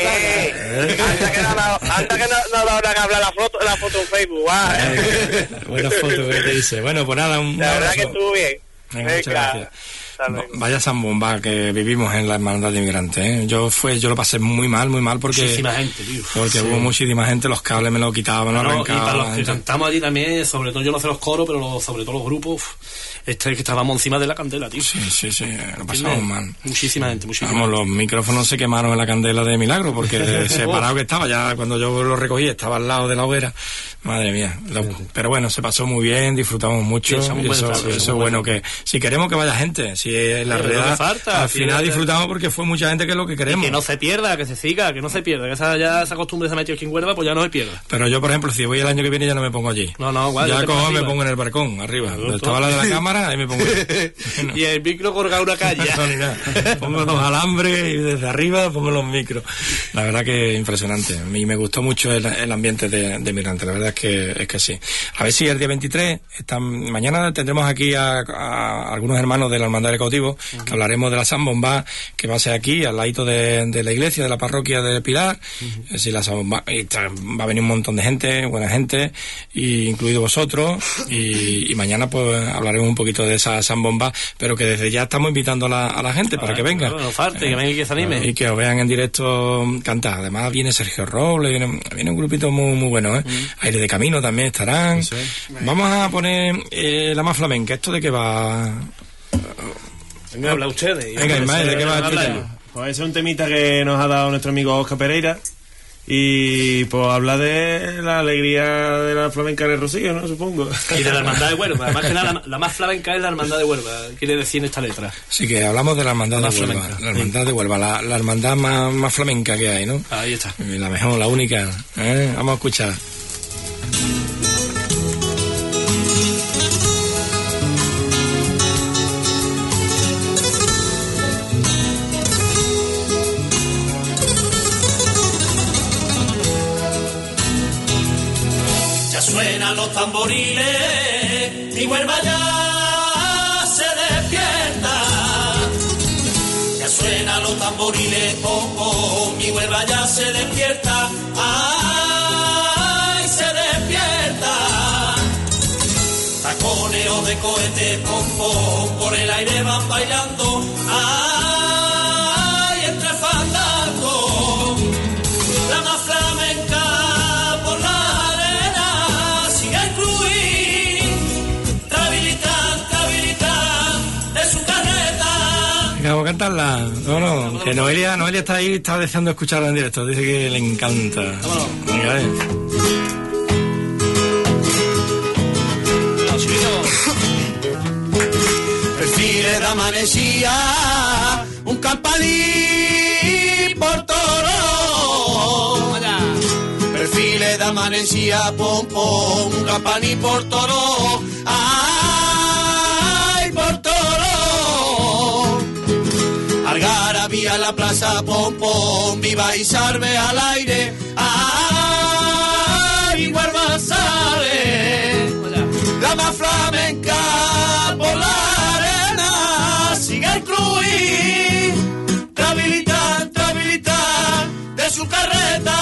hasta que no da hora que hablar la foto en Facebook. Buena foto, ¿qué te dice? Bueno, pues nada, la verdad que estuvo bien. Venga, muchas gracias. Vaya zambomba que vivimos en la Hermandad de Inmigrantes, ¿eh? Yo lo pasé muy mal porque... Muchísima gente, tío. Porque hubo muchísima gente, los cables me lo quitaban, me lo arrancaban. Y para los que cantamos allí también, sobre todo yo no sé los coros, pero sobre todo los grupos, que estábamos encima de la candela, tío. Sí, lo pasamos mal. Muchísima gente. Vamos, los micrófonos se quemaron en la candela de milagro, porque separado que estaba, ya cuando yo lo recogí estaba al lado de la hoguera. Madre mía. Pero bueno, se pasó muy bien, disfrutamos mucho. Y eso es bueno, que si queremos que vaya gente, si en la realidad al final disfrutamos porque fue mucha gente que es lo que queremos. Y que no se pierda, que se siga, que no se pierda, que esa costumbre se ha metido aquí en Huelva, pues ya no se pierda. Pero yo, por ejemplo, si voy el año que viene ya no me pongo allí. Igual, ya cojo, me pongo en el balcón, arriba. Donde estaba la de la cámara, ahí me pongo. No. Y el micro colga una calle. Pongo los alambres y desde arriba pongo los micros. La verdad que impresionante. A mí me gustó mucho el ambiente de Migrante, la verdad es que sí. A ver si el día 23, mañana tendremos aquí a algunos hermanos de la Hermandad del Cautivo, que hablaremos de la zambomba, que va a ser aquí, al ladito de la iglesia, de la parroquia de Pilar. Si la zambomba, va a venir un montón de gente, buena gente, incluido vosotros, y mañana pues hablaremos un poquito de esa zambomba, pero que desde ya estamos invitando a la gente para que venga. No falte, que venga y que se anime. Y que os vean en directo cantar. Además viene Sergio Robles, viene un grupito muy bueno, ¿eh? Aire de Camino también estarán. Vamos a poner la más flamenca. ¿Esto de qué va? Venga, habla ustedes. Venga, Ismael, ¿de qué va el tema? Pues ese es un temita que nos ha dado nuestro amigo Oscar Pereira. Y pues habla de la alegría de la flamenca de Rocío, ¿no? Supongo. Y de la Hermandad de Huelva. Además que la más flamenca es la Hermandad de Huelva, quiere decir en esta letra. Sí, que hablamos de la Hermandad de Huelva. Flamenca. La Hermandad de Huelva, la hermandad más flamenca que hay, ¿no? Ahí está. La mejor, la única. Vamos a escuchar. Suenan los tamboriles, mi Huelva ya se despierta. Ya suenan los tamboriles, mi Huelva ya se despierta. Ay, se despierta. Taconeos de cohete, por el aire van bailando. Ay, entre fandango, la más flamenca. Vamos a cantarla. No, que Noelia está ahí, está deseando escucharla en directo. Dice que le encanta. Vámonos. Venga, Perfiles de amanecía, un campaní por toro. Perfiles de amanecía, pom, un campaní por toro. Ay, por toro. Algarabía la plaza, pom, viva y salve al aire. Ay, Huelva sale, la más flamenca por la arena. Sigue el cruí, trabilitar de su carreta.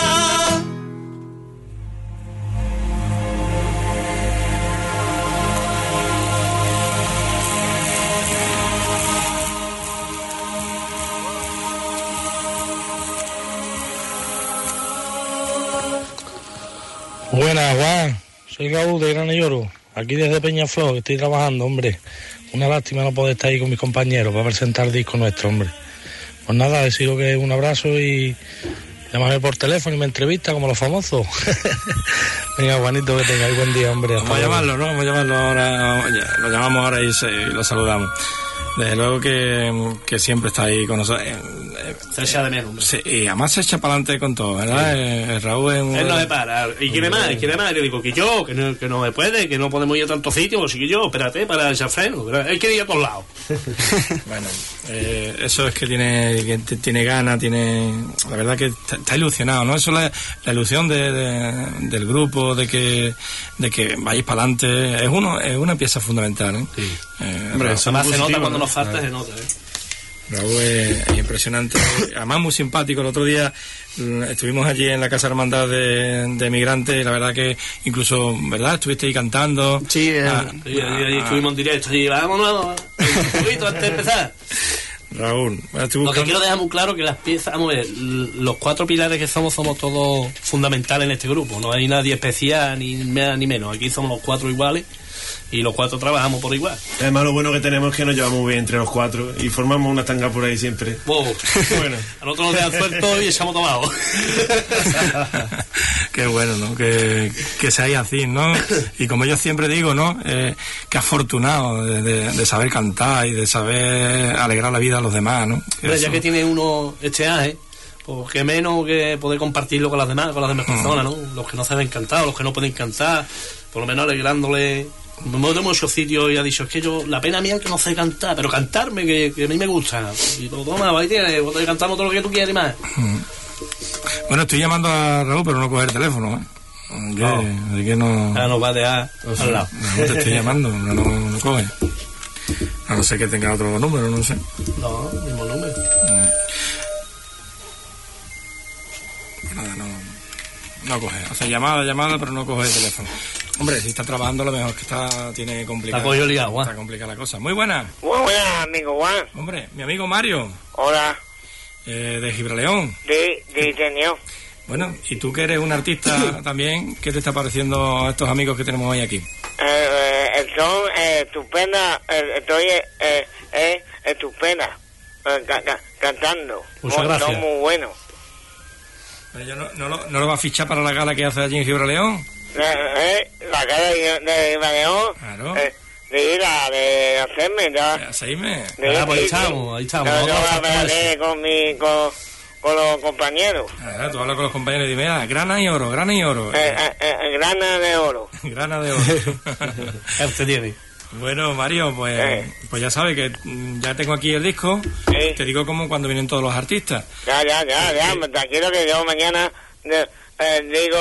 Buenas, Juan. Soy Raúl de Gran Lloro, aquí desde Peñaflor, que estoy trabajando, hombre. Una lástima no poder estar ahí con mis compañeros para presentar el disco nuestro, hombre. Pues nada, decido que un abrazo y llámame por teléfono y me entrevista como los famosos. Venga, Juanito, que tengáis buen día, hombre. Vamos a llamarlo, ¿no? Vamos a llamarlo ahora. Lo llamamos ahora y lo saludamos. Desde luego que siempre está ahí con nosotros. Se echa de menos, hombre. Sí, y además se echa para adelante con todo, ¿verdad? Sí. Raúl es un... Él no me para. Y quiere más. Yo digo que no me puede, que no podemos ir a tantos sitios. Así que yo, espérate, para echar freno. Él quiere ir a todos lados. Bueno, eso es que tiene ganas, la verdad que está ilusionado, ¿no? Eso es la ilusión del grupo, de que vayáis para adelante. Es una pieza fundamental, ¿eh? Sí. Hombre, eso más se nota cuando nos falta, se nota, ¿eh? Raúl es impresionante, además muy simpático. El otro día estuvimos allí en la Casa Hermandad de Migrantes y la verdad que incluso, ¿verdad? Estuviste ahí cantando. Sí, allí estuvimos en directo y vámonos. un poquito antes de empezar. Raúl, lo que quiero dejar muy claro que las piezas, vamos a ver, los 4 pilares que somos todos fundamentales en este grupo. No hay nadie especial ni más ni menos. Aquí somos los 4 iguales y los 4 trabajamos por igual. Además, lo bueno que tenemos es que nos llevamos bien entre los 4 y formamos una tanga por ahí siempre. Wow. Bueno, a nosotros nos dejan sueltos y echamos tomado. Qué bueno, ¿no? Que seáis así, ¿no? Y como yo siempre digo, ¿no? Que afortunado de saber cantar y de saber alegrar la vida a los demás, ¿no? Pero ya que tiene uno este aje, pues qué menos que poder compartirlo con las demás personas, ¿no? Los que no saben cantar, los que no pueden cantar, por lo menos alegrándole. Me muevo muchos sitios y ha dicho, es que yo, la pena mía es que no sé cantar, pero cantarme, que a mí me gusta. Y todo, toma, ahí tienes, cantamos todo lo que tú quieras y más. Bueno, estoy llamando a Raúl, pero no coge el teléfono, ¿eh? Así que no... Ah, nos va a dejar al lado. No te estoy llamando, no coge. A no ser que tenga otro número, no sé. No, mismo número. Pues nada, no coge. Hace llamada, pero no coge el teléfono. Hombre, si está trabajando, lo mejor que tiene complicado. Está cogido liado, Juan. Está complicada la cosa. Muy buena. Muy buenas, amigo Juan. Hombre, mi amigo Mario. Hola. De Gibraleón. De Señor. Bueno, y tú que eres un artista también, ¿qué te está pareciendo a estos amigos que tenemos hoy aquí? Son estupendas, estoy estupenda cantando. Muchas gracias. Son muy buenos. Pero yo no lo va a fichar para la gala que hace allí en Gibraleón. La gala de Gibraleón. Claro. De hacerme ya. ¿Hacerme? Pues ahí estamos. Yo hablaré con los compañeros. Tú hablas con los compañeros y dime, grana y oro. Grana de oro. Grana de oro. Este tiene. Bueno, Mario, pues ya sabes que ya tengo aquí el disco. Sí. Te digo como cuando vienen todos los artistas. Ya. Tranquilo que yo mañana digo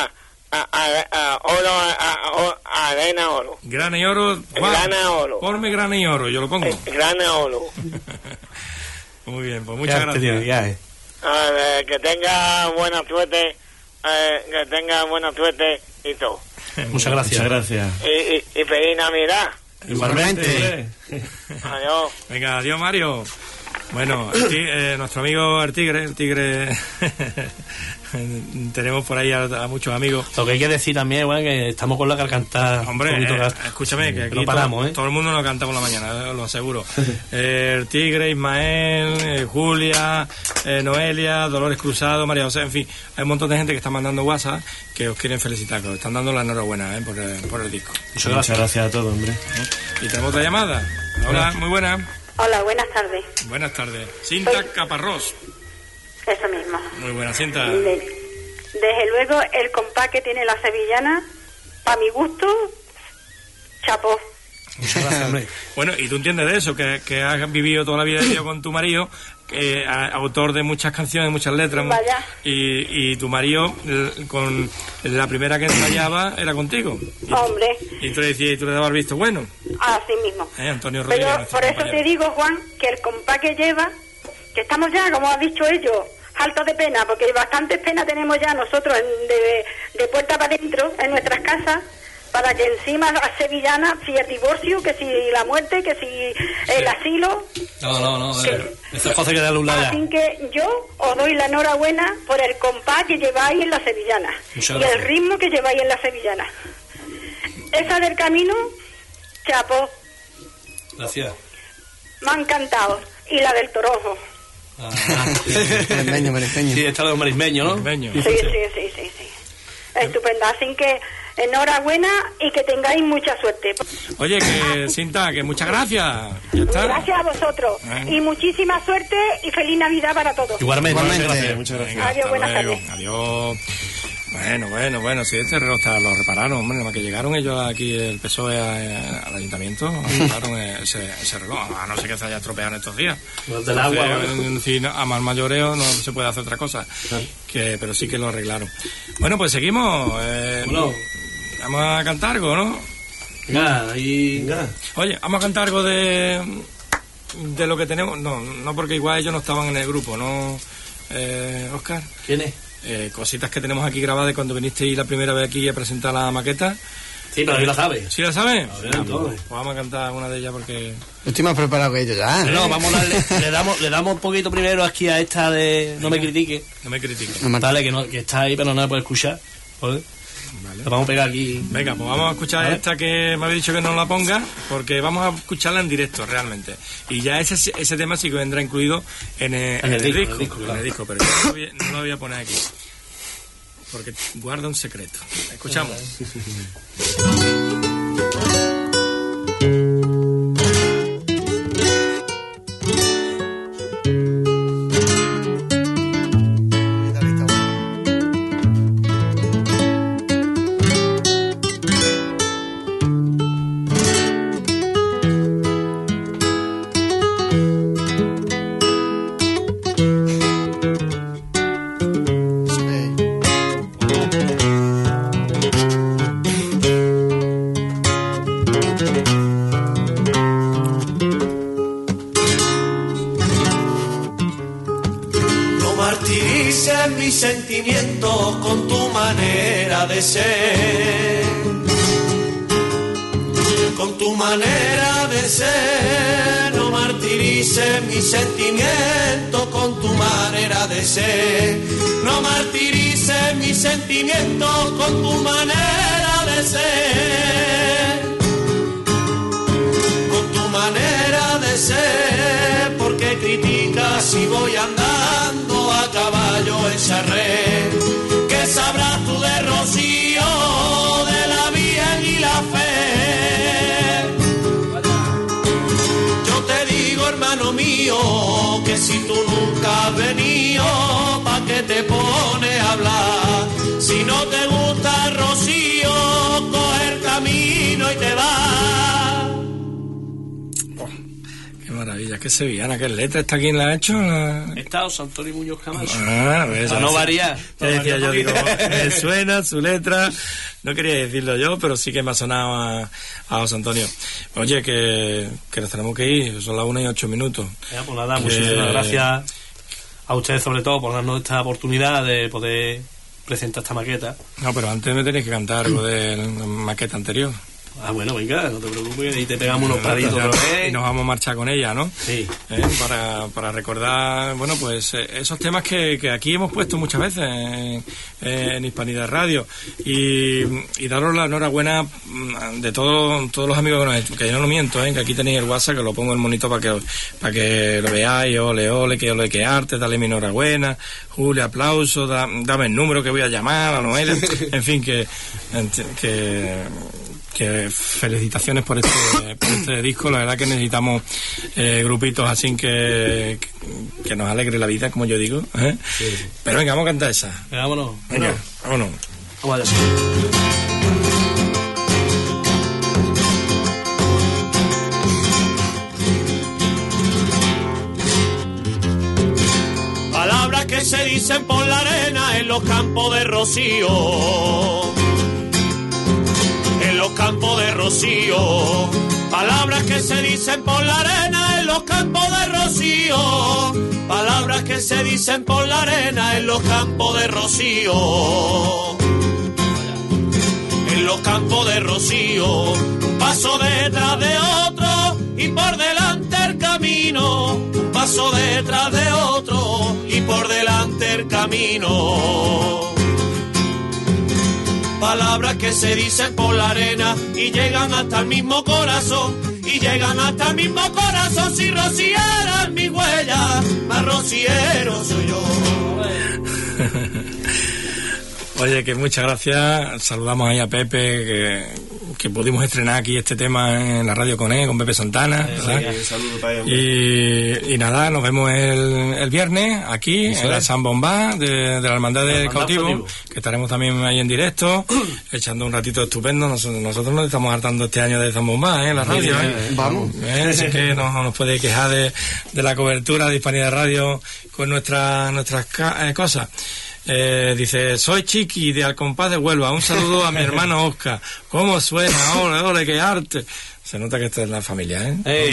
arena oro. Grana y oro. Juan, Grana oro. Ponme grana y oro, yo lo pongo. Grana oro. Muy bien, pues muchas gracias. Que tenga buena suerte. Que tenga buena suerte y todo. Muchas gracias. Y feliz Navidad. Igualmente. Adiós. Venga, adiós, Mario. Bueno, nuestro amigo el tigre tenemos por ahí a muchos amigos. Lo que hay que decir también, bueno, que estamos con la garganta. Hombre, escúchame, que aquí no paramos, todo el mundo nos canta por la mañana, lo aseguro. El Tigre, Ismael, Julia, Noelia, Dolores Cruzado, María José, en fin, hay un montón de gente que está mandando WhatsApp que os quieren felicitar, que os están dando la enhorabuena por el disco. Muchas gracias a todos, hombre. Y tenemos otra llamada. Hola, muy buena. Hola, buenas tardes. Buenas tardes. Cinta Caparrós. Eso mismo. Muy buena, Cinta. Desde luego, el compás que tiene la sevillana, para mi gusto, chapó. Muchas gracias, hombre. Bueno, y tú entiendes de eso, que has vivido toda la vida con tu marido, autor de muchas canciones, muchas letras. Vaya. Y tu marido, con la primera que ensayaba, era contigo. Hombre. Y tú le decías, y tú le dabas el visto bueno. Así mismo. Antonio Rodríguez. Pero por eso te digo, Juan, que el compás que lleva, que estamos ya, como han dicho ellos, altos de pena, porque bastantes penas tenemos ya nosotros de puerta para adentro, en nuestras casas, para que encima a sevillana, si el divorcio, que si la muerte, que si el asilo. No. Esas cosas que dan un lado ya. Así que yo os doy la enhorabuena por el compás que lleváis en la sevillana. Muchas y gracias. el ritmo que lleváis en la sevillana. Esa del camino, chapó. Gracias. Me ha encantado. Y la del Torojo. Marismeño. Sí, esta de marismeño, ¿no? Marismeño. Sí. Estupenda. Así que enhorabuena y que tengáis mucha suerte. Oye, que Cinta, que muchas gracias. Ya está. Gracias a vosotros. Y muchísima suerte y feliz Navidad para todos. Igualmente. Muchas gracias. Venga, Adiós, hasta buenas luego. tardes. Adiós. Bueno, si este reloj lo repararon, hombre, nada más que llegaron ellos aquí, el PSOE al ayuntamiento, repararon ese reloj, a no ser que se haya estropeado en estos días. Del agua, a mal mayoreo no se puede hacer otra cosa, pero sí que lo arreglaron. Bueno, pues seguimos. Vamos a cantar algo, ¿no? Venga. Oye, vamos a cantar algo de lo que tenemos. No, porque igual ellos no estaban en el grupo, ¿no, Óscar? ¿Quién es? Cositas que tenemos aquí grabadas de cuando vinisteis la primera vez aquí a presentar la maqueta. Sí, pero ahí la sabe. ¿Sí la sabe? Pues vamos a cantar una de ellas porque... Yo estoy más preparado que ellos ya. No, vamos a darle, le damos un poquito primero aquí a esta de No me critique. No me critique. Dale, que está ahí, pero no la puede escuchar. ¿Vale? La vamos a pegar aquí. Venga, pues vamos a escuchar esta que me habéis dicho que no la ponga, porque vamos a escucharla en directo realmente. Y ya ese tema sí que vendrá incluido en el disco. En el disco, pero yo no lo voy a poner aquí, porque guarda un secreto. Escuchamos. Sentimientos con tu manera de ser, con tu manera de ser, no martirices mis sentimientos con tu manera de ser, no martirices mis sentimientos con tu manera de ser, con tu manera de ser, porque criticas si voy andando a caballo en charré. ¿Qué sabrás tú de Rocío, de la bien y la fe? Yo te digo, hermano mío, que si tú nunca has venido, ¿pa' qué te pones a hablar? Si no te gusta Rocío, coge el camino y te vas. Maravilla, qué sevillana, qué letra. ¿Está quién la ha hecho? Está José Antonio Muñoz Camacho. Ves, no varía. Ya decía yo, digo, me suena su letra. No quería decirlo yo, pero sí que me ha sonado a José Antonio. Oye, que nos tenemos que ir, son las 1:08. Pues nada, muchísimas gracias a ustedes sobre todo por darnos esta oportunidad de poder presentar esta maqueta. No, pero antes me tenéis que cantar algo de la maqueta anterior. Ah, bueno, venga, no te preocupes, y te pegamos unos palitos otra vez. Y nos vamos a marchar con ella, ¿no? Sí. Para recordar, bueno, pues esos temas que aquí hemos puesto muchas veces en Hispanidad Radio. Y daros la enhorabuena de todos los amigos que yo no miento, que aquí tenéis el WhatsApp, que lo pongo en el monito para que lo veáis, ole, que arte, dale mi enhorabuena, Julio, aplauso, dame el número que voy a llamar, a Noelia, en fin, que felicitaciones por este disco. La verdad que necesitamos grupitos así que nos alegre la vida, como yo digo, ¿eh? Sí. Pero venga, vamos a cantar esa. Vámonos. Venga, vámonos. Vamos allá. Palabras que se dicen por la arena en los campos de Rocío, en los campos de Rocío. Palabras que se dicen por la arena en los campos de Rocío. Palabras que se dicen por la arena en los campos de Rocío. En los campos de Rocío. Un paso detrás de otro y por delante el camino. Un paso detrás de otro y por delante el camino. Palabras que se dicen por la arena y llegan hasta el mismo corazón, y llegan hasta el mismo corazón. Si rociera mi huella, más rociero soy yo. Oye, que muchas gracias. Saludamos ahí a Pepe, que pudimos estrenar aquí este tema en la radio con él, con Pepe Santana. Saludos para él. Y nada, nos vemos el viernes aquí en la San Bombá de la Hermandad del Cautivo, que estaremos también ahí en directo, echando un ratito estupendo. Nosotros nos estamos hartando este año de San Bombá, en la radio. Vamos. Así que no nos puede quejar de la cobertura de Hispanidad Radio con nuestras cosas. Dice, soy Chiqui de Al Compás de Huelva, un saludo a mi hermano Oscar. ¿Cómo suena? Ole, qué arte. Se nota que esto es la familia,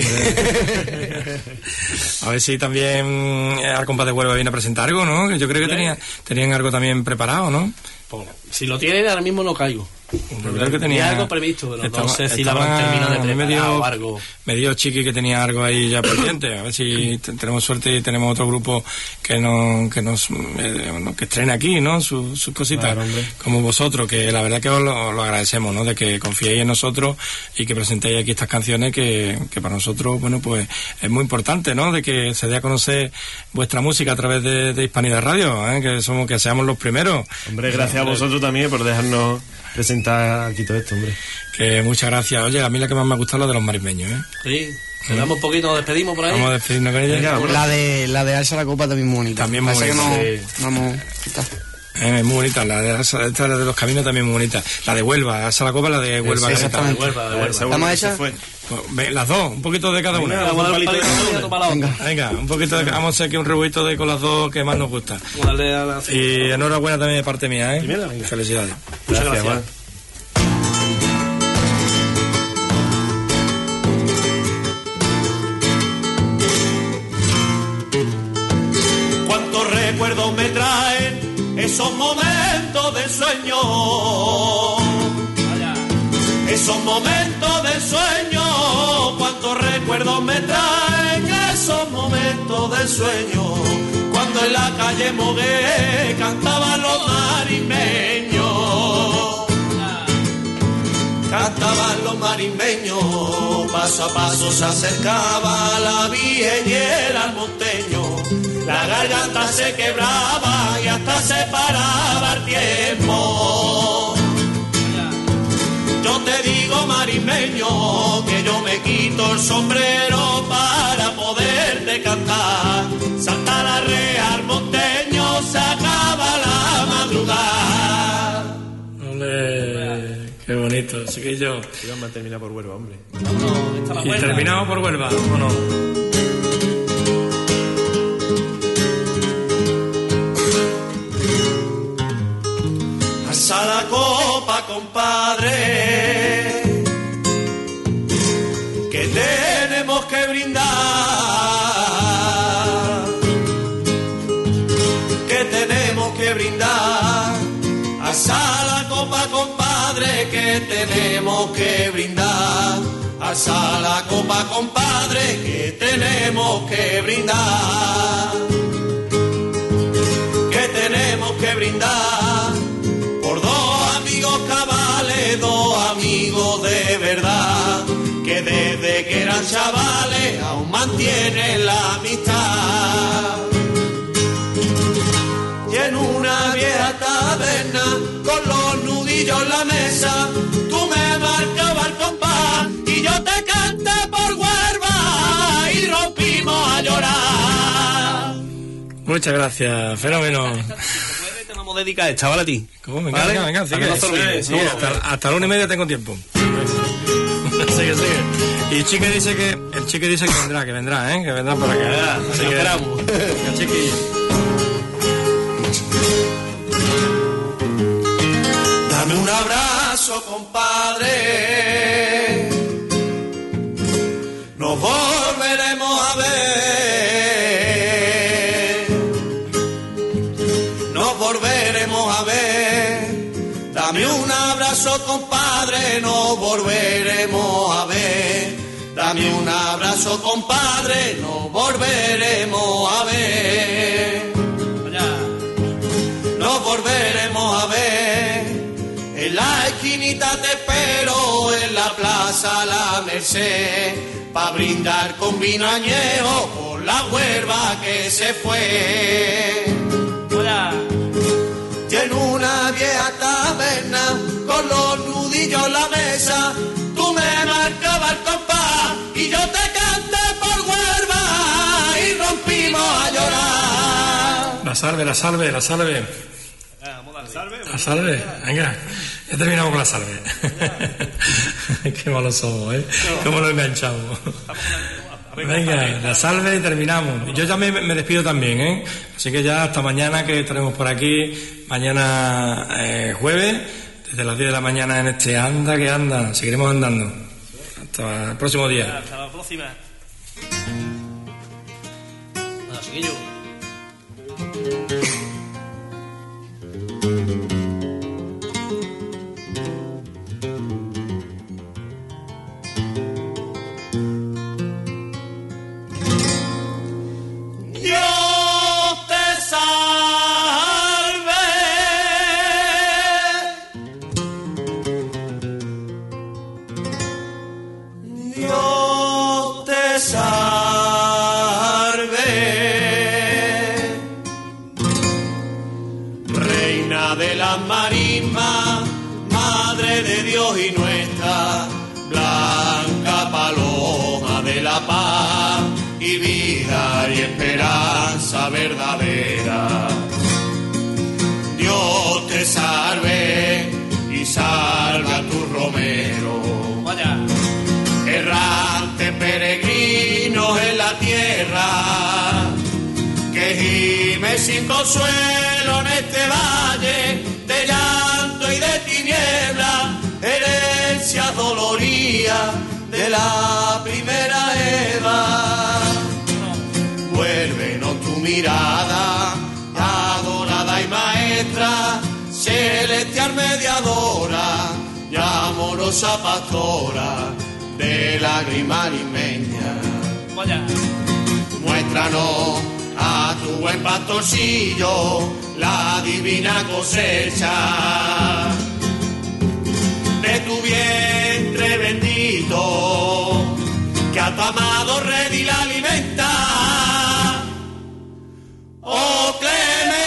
A ver si también Al Compás de Huelva viene a presentar algo, ¿no? Que yo creo que tenían algo también preparado, ¿no? Pues, si lo tienen, ahora mismo no caigo. Yo creo que tenía algo previsto, pero no sé si la habrán terminado de preparar o algo. Me dio Chiqui que tenía algo ahí ya pendiente. A ver si tenemos suerte y tenemos otro grupo que que estrene aquí, ¿no? Sus cositas, claro, como vosotros, que la verdad que os lo agradecemos, ¿no? De que confiéis en nosotros y que presentéis aquí estas canciones que para nosotros, bueno, pues es muy importante, ¿no? De que se dé a conocer vuestra música a través de Hispanidad Radio, ¿eh? Que seamos los primeros. Hombre, gracias a vosotros también por dejarnos presentar aquí todo esto, hombre. Que muchas gracias. Oye, a mí la que más me ha gustado es la de los marismeños, ¿eh? Sí. Le damos un poquito, nos despedimos por ahí. Vamos a despedirnos con ella. Venga, la de Alza la Copa también muy bonita. También muy bonita. No hemos quitado. Es muy bonita, la de los caminos también muy bonita. La de Huelva, Alza la Copa, la de Huelva. Sí, exactamente. De Huelva. ¿Estamos hechas? Pues, las dos, un poquito de cada una. Venga, un poquito de, vamos a hacer aquí un revuelto con las dos que más nos gusta. Y enhorabuena también de parte mía, ¿eh? Felicidades. Muchas gracias. Cuántos recuerdos me traen esos momentos de sueño. Esos momentos de sueño, cuántos recuerdos me traen esos momentos de sueño. Cuando en la calle Mogué cantaban los marismeños. Cantaban los marismeños, paso a paso se acercaba la virgen y el almonteño. La garganta se quebraba y hasta se paraba el tiempo. Yo te digo, marismeño, que yo me quito el sombrero para poderte cantar. Salta la Real Monteño, se acaba la madrugada. ¡Ole! ¡Qué bonito! Chiquillo. Y vamos a terminar por Huelva, hombre. Y terminamos por Huelva, ¿o no? Alza la copa, compadre, que tenemos que brindar, que tenemos que brindar. Alza la copa, compadre, que tenemos que brindar. Alza la copa, compadre, que tenemos que brindar, que tenemos que brindar. Por dos amigos cabales, dos amigos de verdad, que desde que eran chavales aún mantienen la amistad. Y en una vieja taberna, con los nudillos en la mesa, tú me marcabas el compás y yo te canté por Huelva y rompimos a llorar. Muchas gracias, fenómeno. Vamos a dedicar esta, ¿vale a ti? ¿Cómo? Venga, ¿Vale? venga, sigue. Hasta la 1:30 tengo tiempo. sigue. Y el chique dice que vendrá, que vendrá por acá. Así que esperamos. El chiqui. Dame un abrazo, compadre. Nos volveremos a ver. Nos volveremos a ver. Dame un abrazo, compadre. Nos volveremos a ver. Dame un abrazo, compadre. Nos volveremos a ver. Nos volveremos a ver. En la esquinita te espero, en la plaza La Merced, pa' brindar con vino añejo por la Huelva que se fue. Hola. Y en una vieja taberna, con los nudillos en la mesa, tú me marcabas el compás y yo te canté por Huelva y rompimos a llorar. La salve. La salve, venga. Ya terminamos con la salve. Qué malos somos, ¿eh? Cómo lo enganchamos. Venga, la salve y terminamos. Yo ya me despido también, ¿eh? Así que ya hasta mañana, que estaremos por aquí. Mañana jueves, desde las 10 de la mañana en este Anda que Anda. Seguiremos andando. Hasta el próximo día. Hasta la próxima. Nada, chiquillo. salve, reina de las marismas, madre de Dios y nuestra, blanca paloma de la paz y vida y esperanza verdadera. Dios te salve y salve a tu romero. Vaya. Errantes peregrinos en la tierra, que gime sin consuelo en este valle de llanto y de tiniebla, herencia doloría de la primera Eva. Vuélvenos tu mirada, adorada y maestra, celestial mediadora y amorosa pastora de lágrima limeña. Vaya. Muéstranos a tu buen pastorcillo la divina cosecha de tu vientre bendito, que a tu amado redil alimenta. Oh Clemente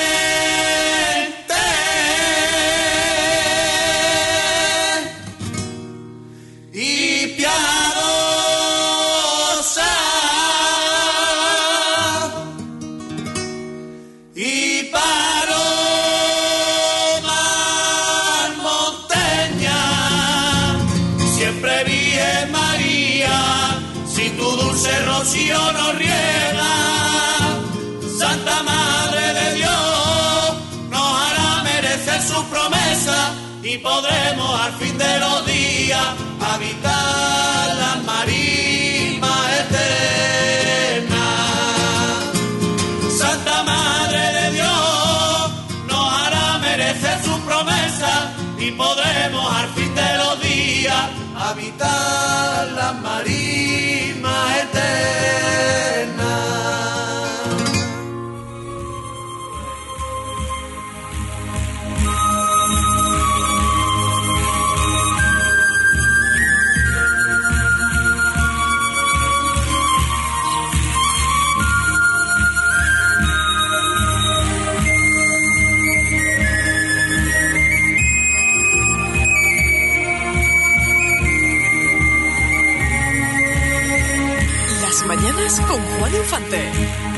y piadosa y paloma monteña, siempre Virgen María, si tu dulce rocío nos riega, Santa Madre de Dios nos hará merecer su promesa y podremos al fin de los días habitar las marismas eternas. Santa Madre de Dios nos hará merecer su promesa y podremos al fin de los días habitar las marismas eternas. Mañanas con Juan Infante.